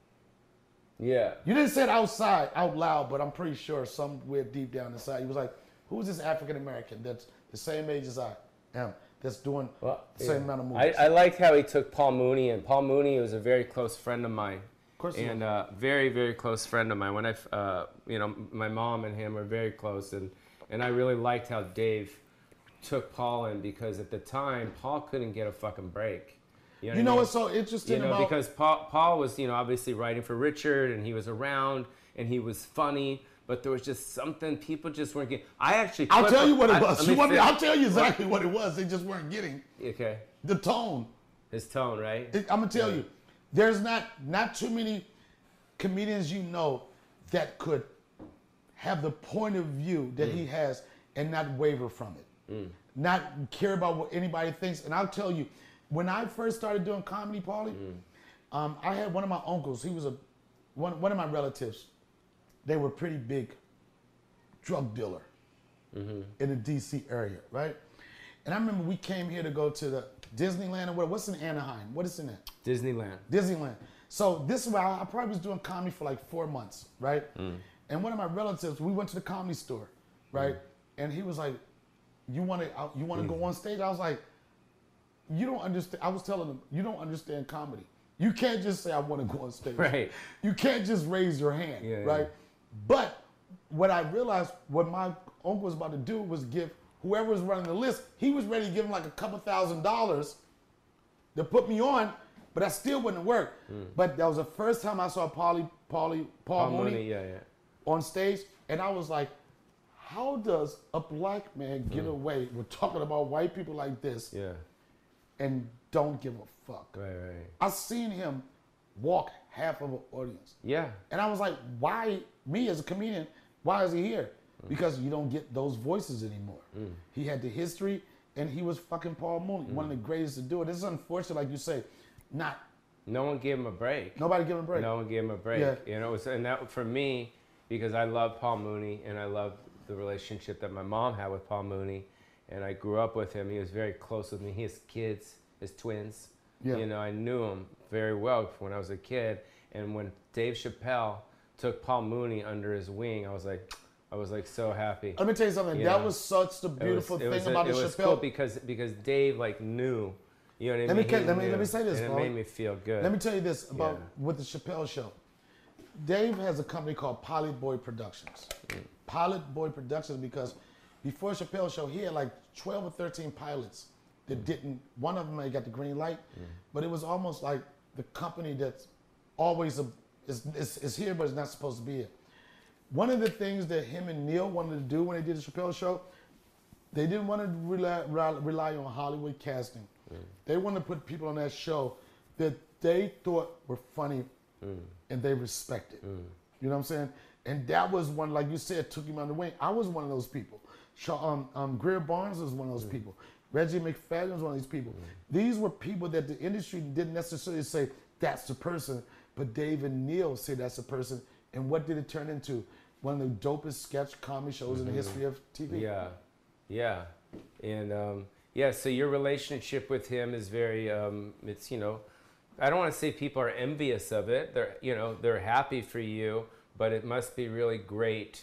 Yeah. You didn't say it outside, out loud, but I'm pretty sure somewhere deep down inside, you was like, who's this African American that's the same age as I am, that's doing well, the same yeah. amount of movies? I, I liked how he took Paul Mooney, and Paul Mooney was a very close friend of mine. Of course he and was. uh, very, very close friend of mine. When I, uh, you know, my mom and him were very close, and, and I really liked how Dave took Paul in because at the time, Paul couldn't get a fucking break. You know, you what, know I mean? what's so interesting you know, about... because Paul, Paul was, you know, obviously writing for Richard, and he was around, and he was funny, but there was just something people just weren't getting. I actually... I'll tell you what it I, was. let You me want me, fin- I'll tell you exactly what it was. They just weren't getting Okay. the tone. His tone, right? It, I'm going to tell Yeah. you, there's not not too many comedians you know that could have the point of view that Mm. he has and not waver from it. Mm. Not care about what anybody thinks. And I'll tell you, when I first started doing comedy, Paulie, Mm. um, I had one of my uncles. He was a one, one of my relatives. They were pretty big drug dealer Mm-hmm. in the D C area, right? And I remember we came here to go to the Disneyland or what? What's in Anaheim? What is in that? Disneyland. Disneyland. So this is where I, I probably was doing comedy for like four months, right? Mm. And one of my relatives, we went to the comedy store, right? Mm. And he was like, "You want to? You want to go on stage?" I was like, "You don't understand." I was telling him, "You don't understand comedy. You can't just say I want to go on stage. Right. You can't just raise your hand, Yeah, right?" yeah. But what I realized, what my uncle was about to do was give whoever was running the list. He was ready to give him like a couple thousand dollars to put me on, but that still wouldn't work. Mm. But that was the first time I saw Paulie, Paulie, Paul, Paul Mooney, Mooney, yeah, yeah. on stage, and I was like, how does a black man get away with talking about white people like this Yeah. and don't give a fuck? Right, right. I seen him walk half of an audience. Yeah. And I was like, why, me as a comedian, why is he here? Because you don't get those voices anymore. Mm. He had the history, and he was fucking Paul Mooney, one of the greatest to do it. This is unfortunate, like you say, not, No one gave him a break. nobody give him a break. No one gave him a break. Yeah. You know, it was, and that for me, because I love Paul Mooney and I love the relationship that my mom had with Paul Mooney, and I grew up with him. He was very close with me. His kids, his twins. Yeah. You know, I knew him very well when I was a kid. And when Dave Chappelle took Paul Mooney under his wing, I was like, I was like so happy. Let me tell you something. You that know, was such the It was- beautiful it thing was a- about it the was Chappelle. cool because because Dave like knew, you know what I Let me mean. ca- He let me- let knew, me say this, and it Paul. made me feel good. Let me tell you this about Yeah. with the Chappelle show. Dave has a company called Pilot Boy Productions. Mm. Pilot Boy Productions because before Chappelle show, he had like twelve or thirteen pilots that Mm. didn't, one of them they got the green light, but it was almost like the company that's always a, is, is, is here but it's not supposed to be here. One of the things that him and Neil wanted to do when they did the Chappelle show, they didn't want to rely, rely, rely on Hollywood casting. Mm. They wanted to put people on that show that they thought were funny Mm. and they respected. Mm. You know what I'm saying? And that was one, like you said, took him under wing. I was one of those people. Shaw, um, um, Greer Barnes was one of those Mm. people. Reggie McFadden was one of these people. These were people that the industry didn't necessarily say, that's the person, but Dave and Neil say that's the person. And what did it turn into? One of the dopest sketch comedy shows in the history of T V. Yeah, yeah, and um, yeah. So your relationship with him is very. Um, it's you know, I don't want to say people are envious of it. They're you know they're happy for you, but it must be really great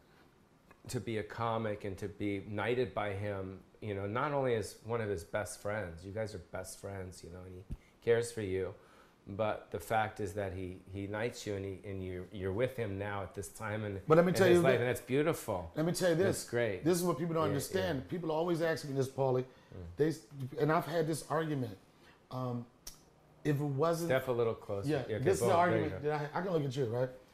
to be a comic and to be knighted by him. You know, not only as one of his best friends. You guys are best friends. You know, and he cares for you. But the fact is that he, he knights you and, he, and you're, you're with him now at this time in, But let me in tell his you life, that- and that's beautiful. Let me tell you this. That's great. This is what people don't Yeah, understand. yeah. People always ask me this, Paulie. They, and I've had this argument. Um, if it wasn't, Step a little closer. yeah, okay, this is boom, the there you argument go. that I, I can look at you, right?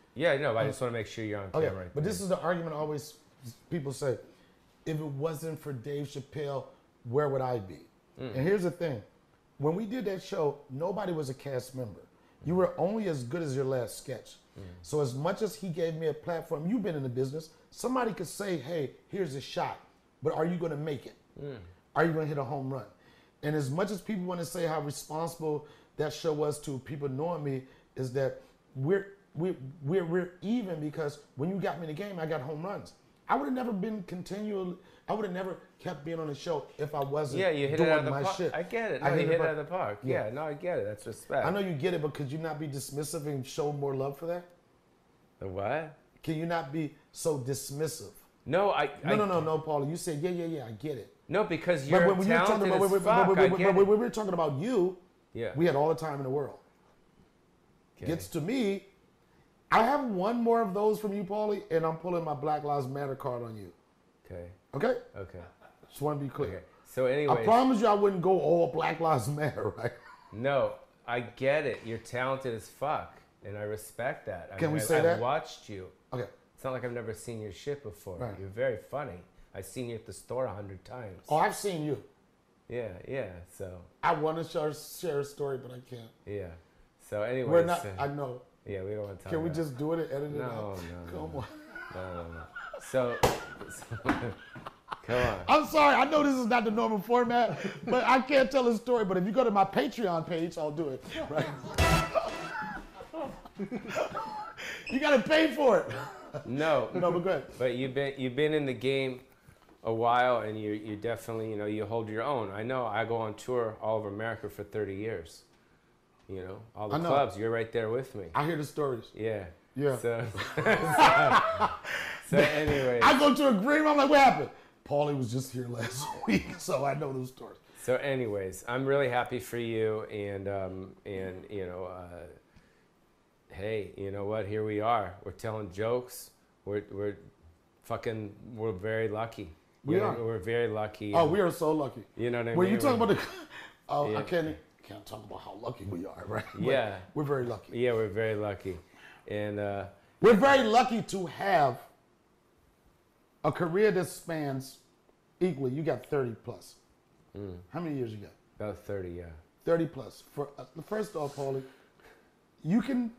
Yeah, no, but I just want to make sure you're on Okay, camera. Right but there. this is the argument always people say, if it wasn't for Dave Chappelle, where would I be? Mm. And here's the thing. When we did that show, nobody was a cast member. You were only as good as your last sketch. Mm. So as much as he gave me a platform, you've been in the business, somebody could say, hey, here's a shot, but are you going to make it? Mm. Are you going to hit a home run? And as much as people want to say how responsible that show was to people knowing me, is that we're, we're, we're, we're even because when you got me in the game, I got home runs. I would have never been continual. I would have never kept being on the show if I wasn't Yeah, you hit doing it out of the my park. shit. I get it. I No, you hit hit it it out of the park. Yeah. Yeah. no, I get it. That's respect. I know you get it, but could you not be dismissive and show more love for that? The what? Can you not be so dismissive? No, I. No, I, no, no, no, Paula. You said, yeah, yeah, yeah, I get it. No, because you're But when you were talking talented about, as wait, wait, fuck. wait, I wait, get wait, it. wait, we were talking about you. Yeah. We had all the time in the world. Okay. Gets to me, I have one more of those from you, Paulie, and I'm pulling my Black Lives Matter card on you. Okay. Okay? Okay. Just want to be clear. Okay. So anyway. I promise you I wouldn't go all Black Lives Matter, right? No, I get it. You're talented as fuck, and I respect that. I Can mean, we I, say I've that? watched you. Okay. It's not like I've never seen your shit before. Right. You're very funny. I've seen you at the store a hundred times. Oh, I've seen you. Yeah, yeah. So I want to share, share a story, but I can't. yeah. So anyway. We're not, so- I know. yeah, we don't want to talk. Can we about just do it and edit it No, out? no, Come no. on. No, no, no. So, so come on. I'm sorry. I know this is not the normal format, but I can't tell a story. But if you go to my Patreon page, I'll do it. Right? You got to pay for it. No, No, but go ahead. but you've been you've been in the game a while, and you you definitely you know you hold your own. I know. I go on tour all over America for thirty years. You know, all the I know. clubs. You're right there with me. I hear the stories. Yeah. Yeah. So, so, so anyway. I go to a green room. I'm like, what happened? Paulie was just here last week, so I know those stories. So, anyways, I'm really happy for you, and um, and you know, uh, hey, you know what? Here we are. We're telling jokes. We're we're fucking. We're very lucky. We You know, are. We're very lucky. Oh, we are so lucky. You know what I When mean? you talk We're- about the, oh, Yeah. I can't can't talk about how lucky we are, right? But Yeah. we're very lucky. Yeah, we're very lucky, and uh, We're very lucky to have a career that spans equally. You got thirty plus. Mm. How many years you got? about thirty. Yeah. thirty plus. For uh, first off, Paulie, you can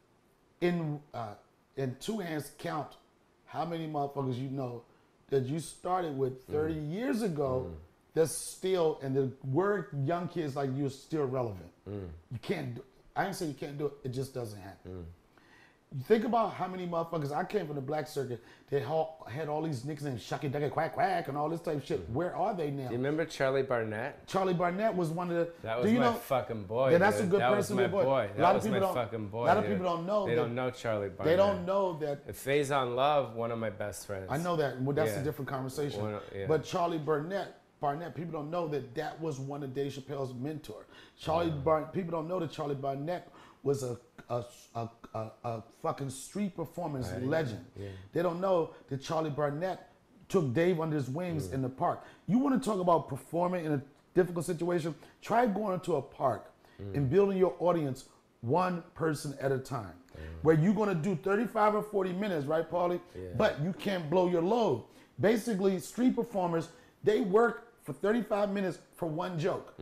in uh, in two hands count how many motherfuckers you know that you started with thirty Mm. years ago that's still, and the word young kids like you is still relevant. Mm. You can't do, I ain't say you can't do it, it just doesn't happen. You think about how many motherfuckers, I came from the black circuit, they ha- had all these nicknames, Shucky Ducky Quack Quack and all this type of shit. Where are they now? Do you remember Charlie Barnett? Charlie Barnett was one of the, That was do you my know, fucking boy. then that's dude. a good that person was to my boy. boy. A That lot was of people my don't- fucking boy. a lot of dude. people don't know They that- don't know Charlie Barnett. they don't know that. Phase on Love, one of my best friends. I know that. Well, that's Yeah. a different conversation. One of- yeah. But Charlie Barnett, Barnett, people don't know that that was one of Dave Chappelle's mentor. Charlie Uh-huh. Bar- people don't know that Charlie Barnett was a a, a, a, a fucking street performance Right. legend. Yeah. They don't know that Charlie Barnett took Dave under his wings Mm. in the park. You want to talk about performing in a difficult situation? Try going to a park Mm. and building your audience one person at a time. Where you're going to do thirty-five or forty minutes, right, Paulie? Yeah. But you can't blow your load. Basically, street performers, they work for thirty-five minutes for one joke.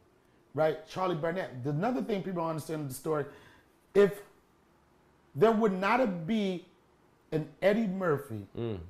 Right? Charlie Barnett. Another thing people don't understand in the story, if there would not have be an Eddie Murphy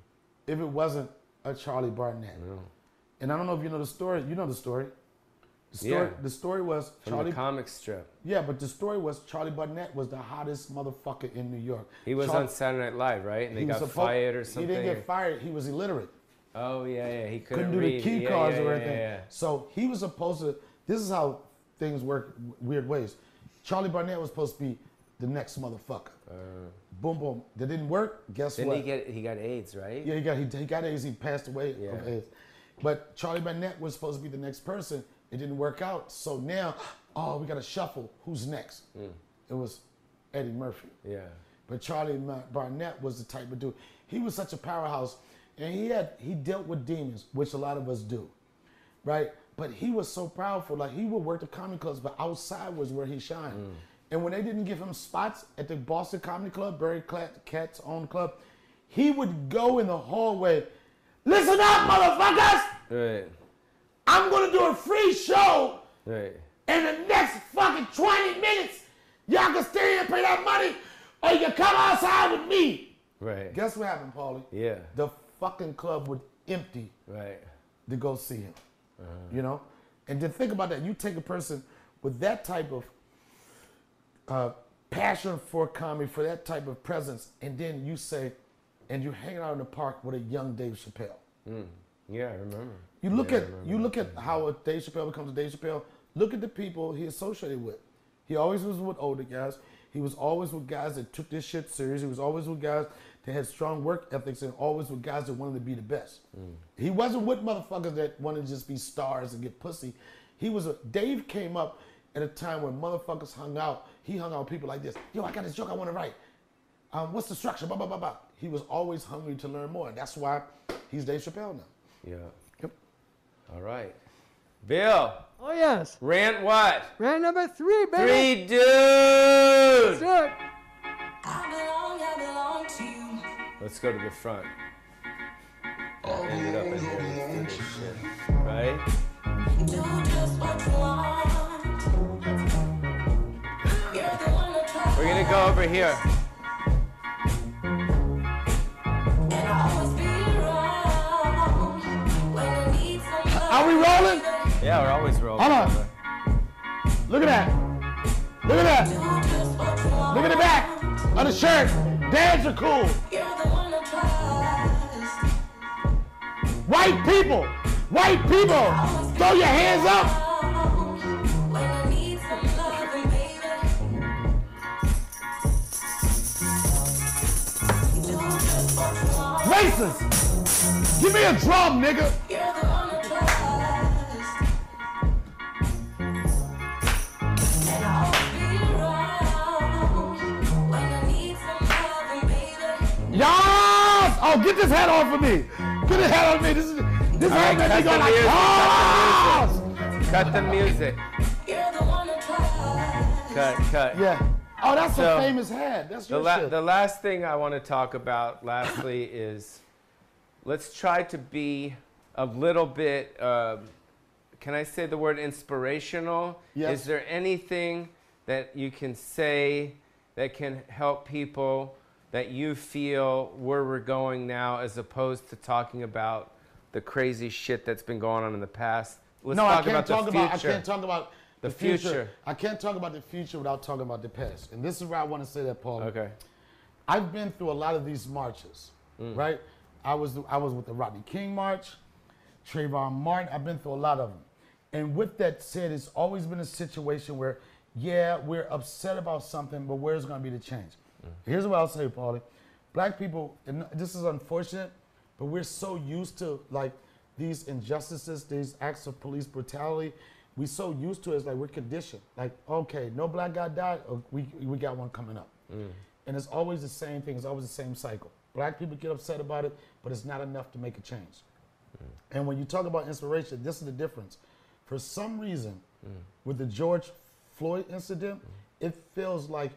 if it wasn't a Charlie Barnett. And I don't know if you know the story. You know the story. The story, Yeah. the story was From Charlie. the comic strip. Yeah, but the story was Charlie Barnett was the hottest motherfucker in New York. He was Char- on Saturday Night Live, right? And they he was got supposed- fired or something. He didn't get fired. He was illiterate. Oh yeah, yeah. He couldn't, Couldn't do read. the key yeah, cards yeah, or yeah, anything. Yeah, So he was supposed to. This is how things work weird ways. Charlie Barnett was supposed to be the next motherfucker. boom, boom. That didn't work. Guess Didn't what? he get? He got AIDS, right? Yeah, he got he, he got AIDS. He passed away Yeah. of AIDS. But Charlie Barnett was supposed to be the next person. It didn't work out. So now, oh, we got to shuffle. Who's next? It was Eddie Murphy. Yeah. But Charlie Ma- Barnett was the type of dude. He was such a powerhouse, and he had he dealt with demons, which a lot of us do, right? But he was so powerful. Like he would work the comedy clubs, but outside was where he shined. And when they didn't give him spots at the Boston Comedy Club, Barry Katz' own club, he would go in the hallway, listen up, motherfuckers! Right. I'm gonna do a free show Right. in the next fucking twenty minutes. Y'all can stay here and pay that money, or you can come outside with me. Right. Guess what happened, Paulie? Yeah. The fucking club would empty Right. to go see him. Uh-huh. You know? And then think about that. You take a person with that type of uh, passion for comedy, for that type of presence, and then you say, and you're hanging out in the park with a young Dave Chappelle. Mm. Yeah, I remember. You look yeah, at you look at how a Dave Chappelle becomes a Dave Chappelle. Look at the people he associated with. He always was with older guys. He was always with guys that took this shit serious. He was always with guys that had strong work ethics, and always with guys that wanted to be the best. Mm. He wasn't with motherfuckers that wanted to just be stars and get pussy. He was a Dave came up at a time when motherfuckers hung out. He hung out with people like this. Yo, I got this joke I want to write. Um, what's the structure? Blah blah blah blah. He was always hungry to learn more. That's why he's Dave Chappelle now. Yeah. Yep. All right. Bill. Oh, yes. Rant what? Rant number three, baby. Three dudes. Let's do it. I belong, I belong to you. Let's go to the front. I'll end it up in here. Let's do this shit. Right? Do just what you want. You're the one to try. We're gonna go over here. And I'll always be wrong when I need some love. Are we rolling? Yeah, we're always rolling. Hold on. over. Look at that. Look at that. Do just what you want. Look at the back of the shirt. Dads are cool. You're the one to trust. White people. White people. Throw your hands up. When I need some loving, baby. Do just what you want. Racist. Give me a drum, nigga. You're the one to trust. And I'll always be wrong when I need some loving, baby. Yes! Oh, get this hat off of me. Get this hat off of me. This is this hat right, makes me cut go the like, music, yes! Cut the music. You're the one to trust. Cut, cut. Yeah. Oh, that's So, a famous hat. That's The, your la- shit. the last thing I want to talk about, lastly, is let's try to be a little bit, um, can I say the word inspirational? Yes. Is there anything that you can say that can help people that you feel where we're going now, as opposed to talking about the crazy shit that's been going on in the past? Let's no, talk I can't about talk the about. future. I can't talk about The the, future. future. I can't talk about the future without talking about the past. And this is where I want to say that, Paul. Okay. I've been through a lot of these marches, Mm. right? I was I was with the Rodney King March, Trayvon Martin. I've been through a lot of them. And with that said, it's always been a situation where, yeah, we're upset about something, but where's going to be the change? Mm. Here's what I'll say, Paulie. Black people, and this is unfortunate, but we're so used to like these injustices, these acts of police brutality. We're so used to it, it's like we're conditioned. Like, okay, no black guy died, oh, we, we got one coming up. Mm. And it's always the same thing, it's always the same cycle. Black people get upset about it, but it's not enough to make a change. Mm. And when you talk about inspiration, this is the difference. For some reason, mm. with the George Floyd incident, mm. it feels like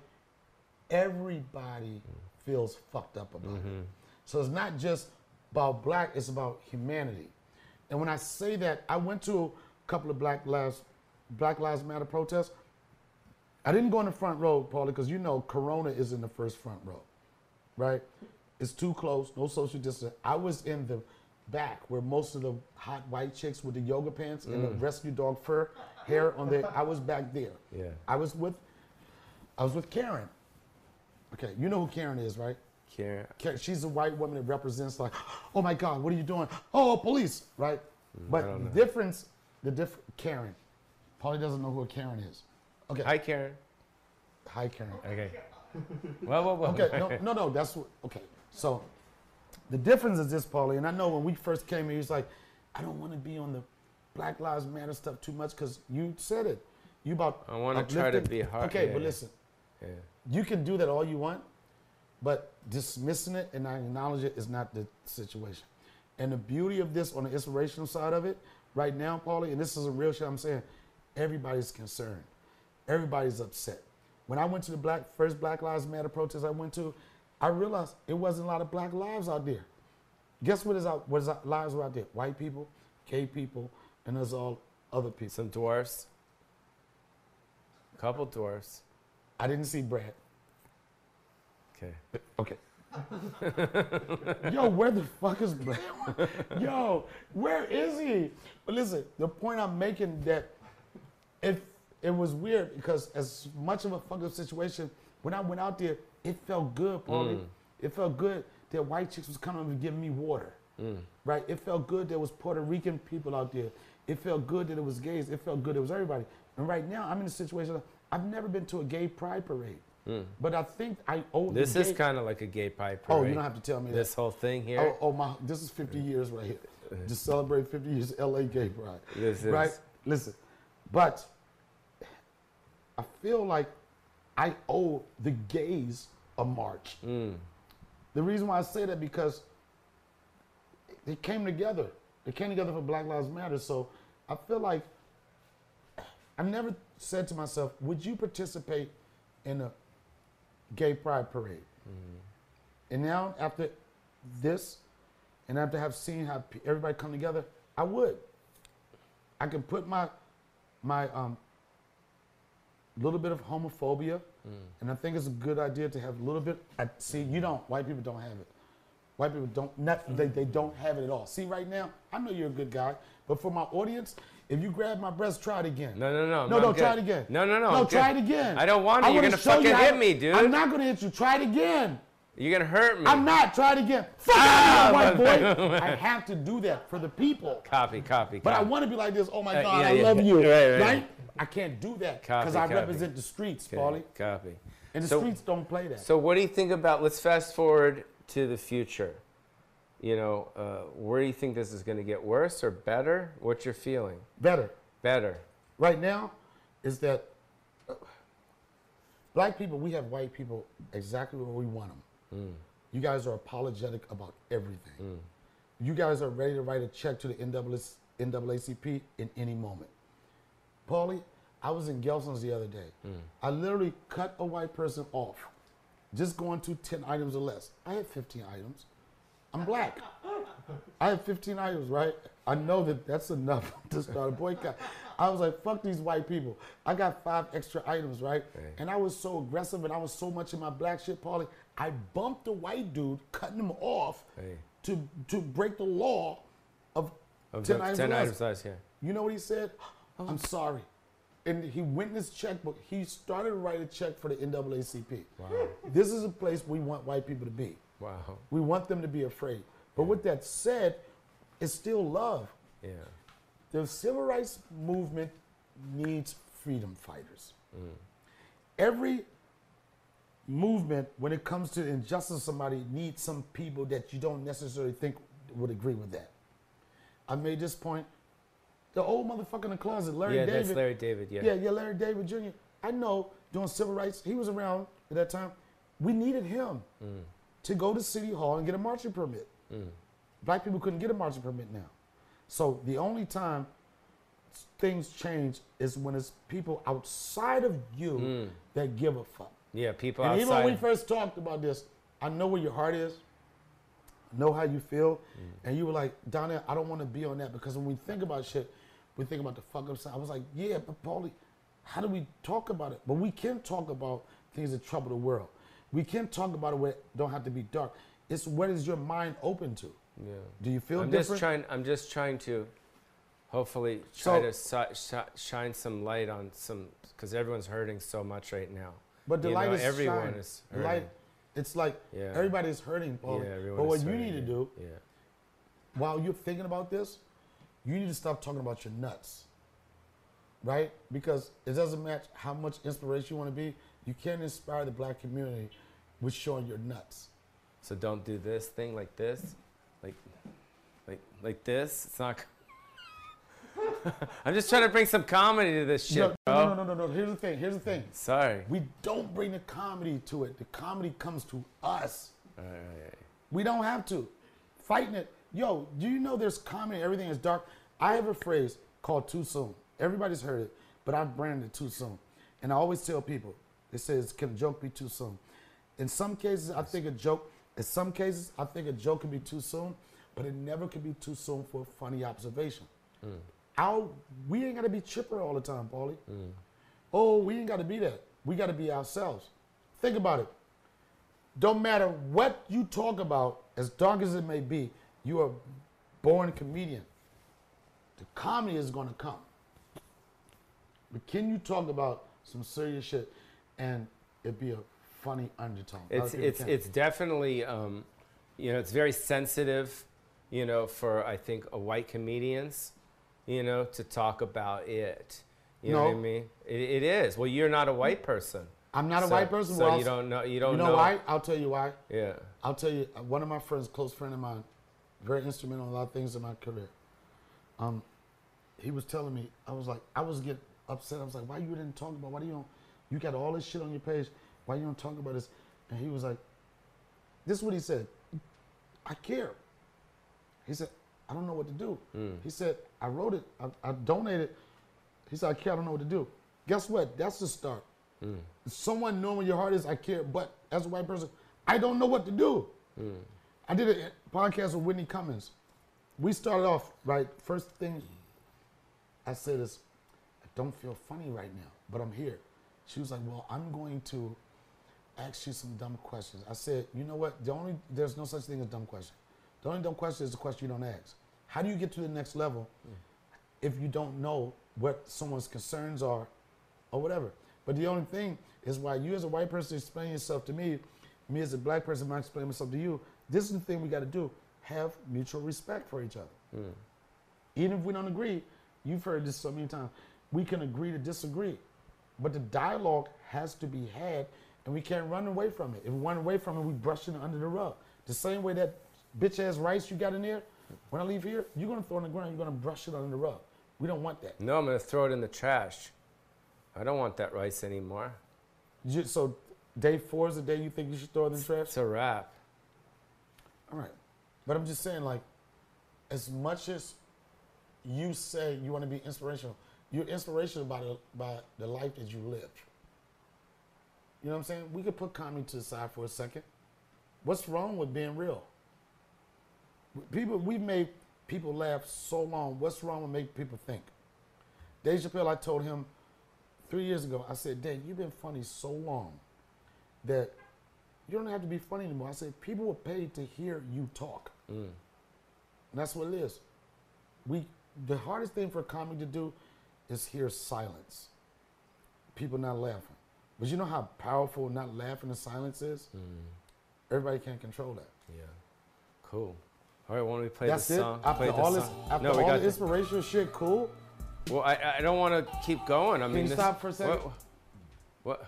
everybody mm. feels fucked up about mm-hmm. it. So it's not just about black, it's about humanity. And when I say that, I went to a couple of Black Lives, Black Lives Matter protests. I didn't go in the front row, Paulie, because you know Corona is in the first front row, right? It's too close, no social distance. I was in the back where most of the hot white chicks with the yoga pants mm. and the rescue dog fur hair on their, I was back there. Yeah. I was with, I was with Karen. Okay, you know who Karen is, right? Karen. Karen, she's a white woman that represents like, oh my God, what are you doing? Oh, police, right? Mm, but the difference, the difference, Karen, Paulie doesn't know who a Karen is. Okay. Hi, Karen. Hi, Karen. Okay. Whoa, whoa, whoa. Okay, no, no, no, that's what, okay. So the difference is this, Paulie, and I know when we first came here, he's like, I don't want to be on the Black Lives Matter stuff too much because you said it. You about I want to try to be hard. Okay, yeah, but yeah. listen, Yeah. you can do that all you want, but dismissing it and not acknowledge it is not the situation. And the beauty of this on the inspirational side of it, right now, Paulie, and this is a real shit I'm saying, everybody's concerned. Everybody's upset. when I went to the black first Black Lives Matter protest I went to, I realized it wasn't a lot of black lives out there. Guess what is out? What is out, lives were out there? White people, gay people, and there's all other people. Some dwarfs. Couple dwarfs. I didn't see Brad. Okay. Okay. Yo, where the fuck is Brad? Yo, where is he? But listen, the point I'm making that it it was weird because as much of a fucked up situation, when I went out there, it felt good, Paulie. Mm. It felt good that white chicks was coming over and giving me water. Mm. Right? It felt good there was Puerto Rican people out there. It felt good that it was gays. It felt good it was everybody. And right now, I'm in a situation, I've never been to a gay pride parade. Mm. But I think I owe This the is gay- kind of like a gay pride parade. Oh, you don't have to tell me This that. whole thing here. Oh, oh my! This is fifty years right here. Just celebrate fifty years L A Gay Pride. This is. Right? Listen, but I feel like I owe the gays a march. Mm. The reason why I say that because they came together. They came together for Black Lives Matter. So I feel like I never said to myself, "Would you participate in a gay pride parade?" Mm. And now after this, and after have seen how pe- everybody come together, I would. I can put my my um little bit of homophobia, Mm. and I think it's a good idea to have a little bit. I see you don't. White people don't have it. White people don't. Not they, they don't have it at all. See right now, I know you're a good guy, but for my audience, if you grab my breast, try it again. No, no, no. No, I'm no, good. try it again. No, no, no. No, I'm try good. it again. I don't want to. I You're wanna going to show you fucking how- hit me, dude. I'm not gonna hit you. Try it again. You're going to hurt me. I'm not. Try it again. Fuck Ah, out of here, white boy. I have to do that for the people. Copy, copy, But I copy. want to be like this. Oh my Uh, God, yeah, I yeah. love you. Right, right. I can't do that Copy, because I copy. represent the streets, Okay, Paulie. copy. And the So- streets don't play that. So what do you think about, let's fast forward to the future. You know, uh, where do you think this is going to get worse or better? What's your feeling? Better. Better. Right now is that uh, black people, we have white people exactly where we want them. Mm. You guys are apologetic about everything. You guys are ready to write a check to the N double A C P in any moment. Paulie, I was in Gelson's the other day. I literally cut a white person off, just going to ten items or less. I had fifteen items. I'm black. I have fifteen items, right? I know that that's enough to start a boycott. I was like, fuck these white people. I got five extra items, right? Right. And I was so aggressive and I was so much in my black shit, Paulie. I bumped the white dude, cutting him off Hey. to, to break the law of, Of ten the items ten or less. items less, yeah. You know what he said? I'm sorry. And he went in his checkbook. He started to write a check for the N double A C P. Wow. This is a place we want white people to be. Wow. We want them to be afraid. But with that said, it's still love. Yeah. The civil rights movement needs freedom fighters. Mm. Every movement, when it comes to injustice of somebody, needs some people that you don't necessarily think would agree with that. I made this point. The old motherfucker in the closet, Larry Yeah, David. that's Larry David, yeah. Yeah, yeah, Larry David Junior I know doing civil rights, he was around at that time. We needed him Mm. to go to City Hall and get a marching permit. Black people couldn't get a marching permit now. So the only time things change is when it's people outside of you that give a fuck. Yeah, people And even when outside. we first talked about this, I know where your heart is, I know how you feel, and you were like, Donnell, I don't want to be on that because when we think about shit, we think about the fuck up side. I was like, yeah, but Paulie, how do we talk about it? But we can talk about things that trouble the world. We can talk about it where it don't have to be dark. It's what is your mind open to? Yeah. Do you feel I'm different? just trying. I'm just trying to, hopefully, try So- to si- shi- shine some light on some, because everyone's hurting so much right now. But the You light know, is everyone shining. is The hurting. light, it's like Yeah. everybody's hurting, Paulie. Yeah, everyone but what is you hurting, need to yeah. do, Yeah. while you're thinking about this, you need to stop talking about your nuts. Right? Because it doesn't match how much inspiration you want to be. You can't inspire the black community with showing your nuts. So don't do this thing like this, like, like, like this. It's not. I'm just trying to bring some comedy to this shit, no, bro. no, no, no, no, no. Here's the thing. Here's the thing. Sorry. We don't bring the comedy to it. The comedy comes to us. All right, all right. We don't have to. Fighting it. Yo, do you know there's comedy, everything is dark? I have a phrase called too soon. Everybody's heard it, but I've branded it too soon. And I always tell people, They say, it's, can a joke be too soon? In some cases, I think a joke, in some cases, I think a joke can be too soon, but it never can be too soon for a funny observation. Mm. Our, we ain't gotta be chipper all the time, Paulie. Mm. Oh, we ain't gotta be that. We gotta be ourselves. Think about it. Don't matter what you talk about, as dark as it may be, you are a born comedian. The comedy is gonna come. But can you talk about some serious shit and it be a funny undertone? It's it's it's definitely um, you know, it's very sensitive, you know, for I think a white comedians, you know, to talk about it. You no. know what I mean? It, it is. Well, you're not a white person. I'm not a so, white person. So well, you don't know. You don't you know, know why? I'll tell you why. Yeah. I'll tell you. One of my friends, close friend of mine, very instrumental in a lot of things in my career. Um, he was telling me, I was like, I was getting upset. I was like, why you didn't talk about? Why do you don't? You got all this shit on your page. Why you don't talk about this? And he was like, this is what he said. I care. He said, I don't know what to do. Mm. He said, I wrote it. I, I donated. He said, I care. I don't know what to do. Guess what? That's the start. Mm. Someone knowing where your heart is, I care. But as a white person, I don't know what to do. Mm. I did a podcast with Whitney Cummings. We started off, right, first thing I said is, I don't feel funny right now, but I'm here. She was like, well, I'm going to ask you some dumb questions. I said, you know what? The only, there's no such thing as dumb question. The only dumb question is the question you don't ask. How do you get to the next level mm. if you don't know what someone's concerns are or whatever? But the only thing is why you as a white person explain yourself to me, me as a black person might explain myself to you. This is the thing we got to do. Have mutual respect for each other. Mm. Even if we don't agree, you've heard this so many times, we can agree to disagree. But the dialogue has to be had, and we can't run away from it. If we run away from it, we brush it under the rug. The same way that bitch-ass rice you got in there, when I leave here, you're going to throw it on the ground, you're going to brush it under the rug. We don't want that. No, I'm going to throw it in the trash. I don't want that rice anymore. You, so day four is the day you think you should throw it in the trash? It's a wrap. All right. But I'm just saying, like, as much as you say you want to be inspirational, you're inspirational by the, by the life that you live. You know what I'm saying? We could put comedy to the side for a second. What's wrong with being real? People, we've made people laugh so long. What's wrong with making people think? Dave Chappelle, I told him three years ago, I said, Dave, you've been funny so long that you don't have to be funny anymore. I said, people will pay to hear you talk. Mm. And that's what it is. We, the hardest thing for a comic to do is hear silence. People not laughing. But you know how powerful not laughing in silence is? Mm. Everybody can't control that. Yeah. Cool. All right, why don't we play That's this it? song? After play all this this, song. after no, we all got the inspirational shit, cool? Well, I I don't want to keep going. I Can mean, you this, stop for a second? What?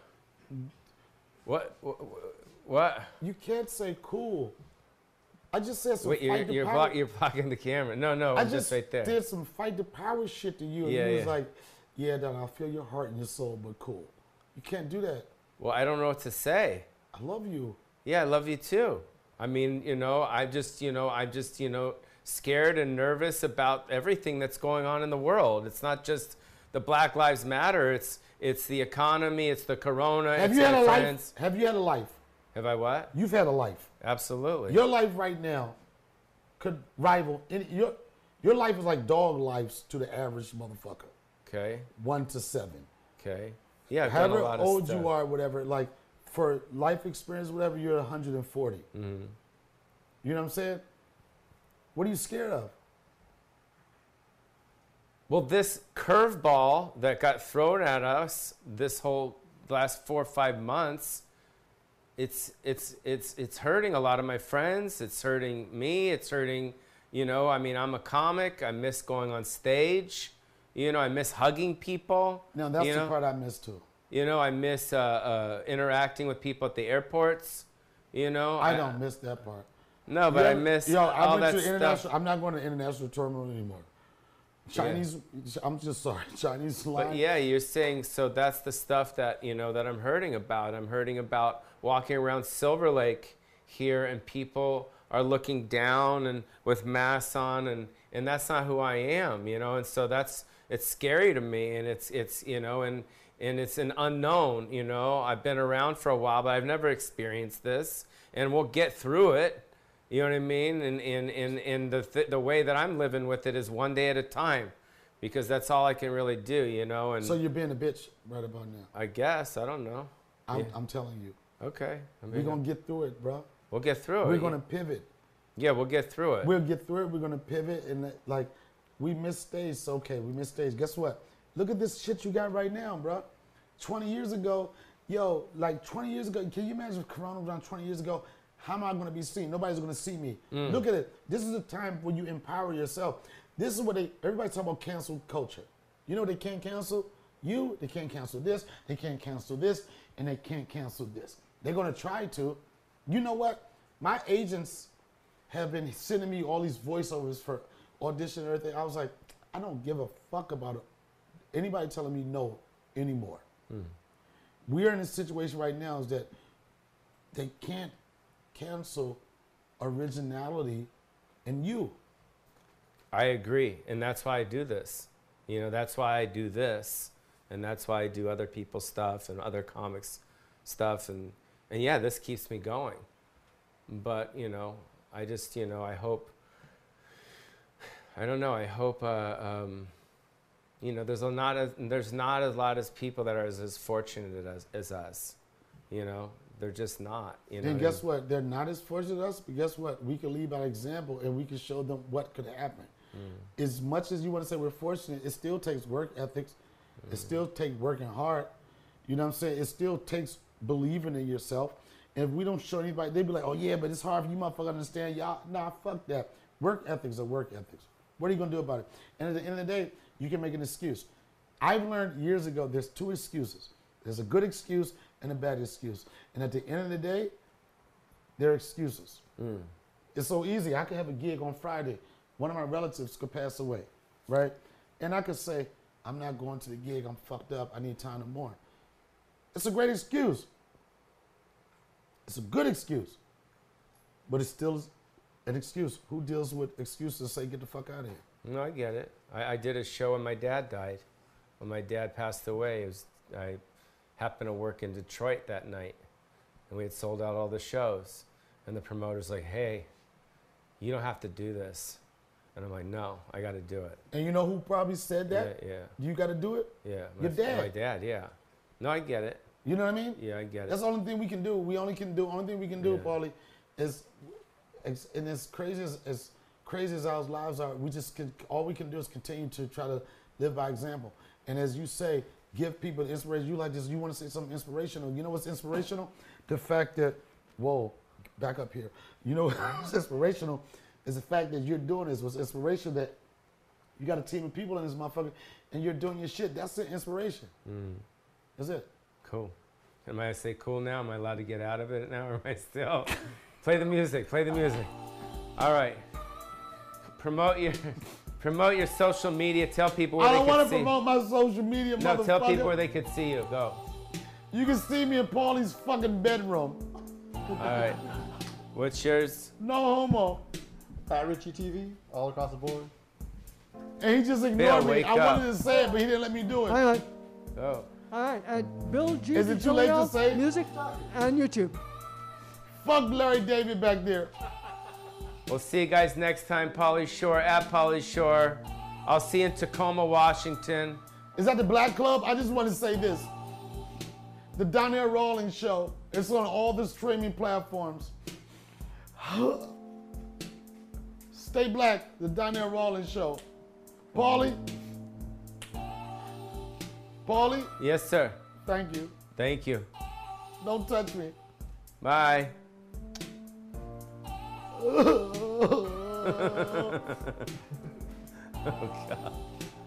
What? What? What? You can't say cool. I just said some Wait, you're fight the you're, power. block, you're blocking the camera. No, no, I I'm just, just right there. did some fight the power shit to you, and Yeah, you was yeah. like, "Yeah, Don, I feel your heart and your soul, but cool." You can't do that. Well, I don't know what to say. I love you. Yeah, I love you too. I mean, you know, I just, you know, I'm just, you know, scared and nervous about everything that's going on in the world. It's not just the Black Lives Matter. It's it's the economy. It's the corona. Have it's you had my a friends. life? Have you had a life? Have I what? You've had a life. Absolutely. Your life right now could rival any, your your life is like dog lives to the average motherfucker. Okay. One to seven. Okay. Yeah, I've done a However lot of old stuff. you are, whatever, like for life experience, whatever, you're one hundred forty. Mm-hmm. You know what I'm saying? What are you scared of? Well, this curveball that got thrown at us this whole last four or five months, it's it's it's it's hurting a lot of my friends. It's hurting me. It's hurting, you know, I mean, I'm a comic. I miss going on stage. You know, I miss hugging people. No, that's you the know? part I miss too. You know, I miss uh, uh, interacting with people at the airports. You know, I don't miss that part. No, but Yeah, I miss yo, I all went that to international. stuff. I'm not going to international terminal anymore. Chinese. I'm just sorry. Chinese line. But yeah, you're saying, so that's the stuff that, you know, that I'm hurting about. I'm hurting about walking around Silver Lake here and people are looking down and with masks on, and, and that's not who I am, you know, and so that's, it's scary to me, and it's, it's, you know, and, and it's an unknown, you know. I've been around for a while, but I've never experienced this, and we'll get through it. You know what I mean? And in in in the th- the way that I'm living with it is one day at a time, because that's all I can really do, you know. And So you're being a bitch right about now. I guess I don't know. I'm, Yeah. I'm telling you. Okay, I mean, We're going to get through it, bro. we'll get through it. We're going to pivot. Yeah, we'll get through it. We'll get through it. We're going to pivot. And, uh, like, we missed stage. So, okay, we missed stage. Guess what? Look at this shit you got right now, bro. twenty years ago, yo, like twenty years ago, can you imagine if Corona was around twenty years ago? How am I going to be seen? Nobody's going to see me. Mm. Look at it. This is a time when you empower yourself. This is what they, everybody's talking about cancel culture. You know what they can't cancel? You, they can't cancel this, they can't cancel this, and they can't cancel this. They're going to try to. You know what? My agents have been sending me all these voiceovers for audition and everything. I was like, I don't give a fuck about it. Anybody telling me no anymore. Mm. We're in a situation right now is that they can't cancel originality in you. I agree, and that's why I do this. You know, that's why I do this, and that's why I do other people's stuff and other comics stuff, and and yeah, this keeps me going. But you know, I just you know I hope. I don't know. I hope. Uh, um, you know, there's a not as there's not as lot as people that are as, as fortunate as as us. You know, they're just not. You know. Then guess what? They're not as fortunate as us, but guess what? We can lead by example, and we can show them what could happen. Mm. As much as you want to say we're fortunate, it still takes work ethics. Mm. It still takes working hard. You know what I'm saying? It still takes believing in yourself. And if we don't show anybody, they'd be like, oh yeah, but it's hard for you motherfuckers to understand. Y'all, nah, fuck that. Work ethics are work ethics. What are you gonna do about it? And at the end of the day, you can make an excuse. I've learned years ago there's two excuses. There's a good excuse and a bad excuse. And at the end of the day, they're excuses. Mm. It's so easy. I could have a gig on Friday. One of my relatives could pass away, right? And I could say, I'm not going to the gig. I'm fucked up. I need time to mourn. It's a great excuse. It's a good excuse. But it's still an excuse. Who deals with excuses and say, get the fuck out of here? No, I get it. I, I did a show when my dad died. When my dad passed away, it was, I happened to work in Detroit that night. And we had sold out all the shows. And the promoter's like, hey, you don't have to do this. And I'm like, no, I got to do it. And you know who probably said that? Yeah, yeah. You got to do it? Yeah. Your my, dad. My dad, yeah. No, I get it. You know what I mean? Yeah, I get it. That's the only thing we can do. We only can do, only thing we can do, Yeah. Paulie, is, is, and as crazy as, as crazy as our lives are, we just can, all we can do is continue to try to live by example. And as you say, give people the inspiration. You like this, you want to say something inspirational. You know what's inspirational? The fact that, whoa, back up here. You know what's inspirational is the fact that you're doing this. What's inspirational that you got a team of people in this motherfucker and you're doing your shit. That's the inspiration. Mm. That's it. Cool. Am I say cool now? Am I allowed to get out of it now, or am I still? Play the music. Play the music. All right. Promote your, promote your social media. Tell people where I they don't can want see. to promote my social media, No, motherfucker. tell people where they could see you. Go. You can see me in Paulie's fucking bedroom. All right. What's yours? No homo. Pat Richie T V, all across the board. And he just ignored me. wake I up. wanted to say it, but he didn't let me do it. All right, Go. all right. At Bill G. Is it too late to DeGilio say? Music on YouTube. Fuck Larry David back there. We'll see you guys next time. Pauly Shore at Pauly Shore. I'll see you in Tacoma, Washington. Is that the Black Club? I just want to say this. The Donnell Rawlings Show. It's on all the streaming platforms. Stay black. The Donnell Rawlings Show. Paulie. Paulie, Yes, sir. thank you. Thank you. Don't touch me. Bye. Oh, Oh, God.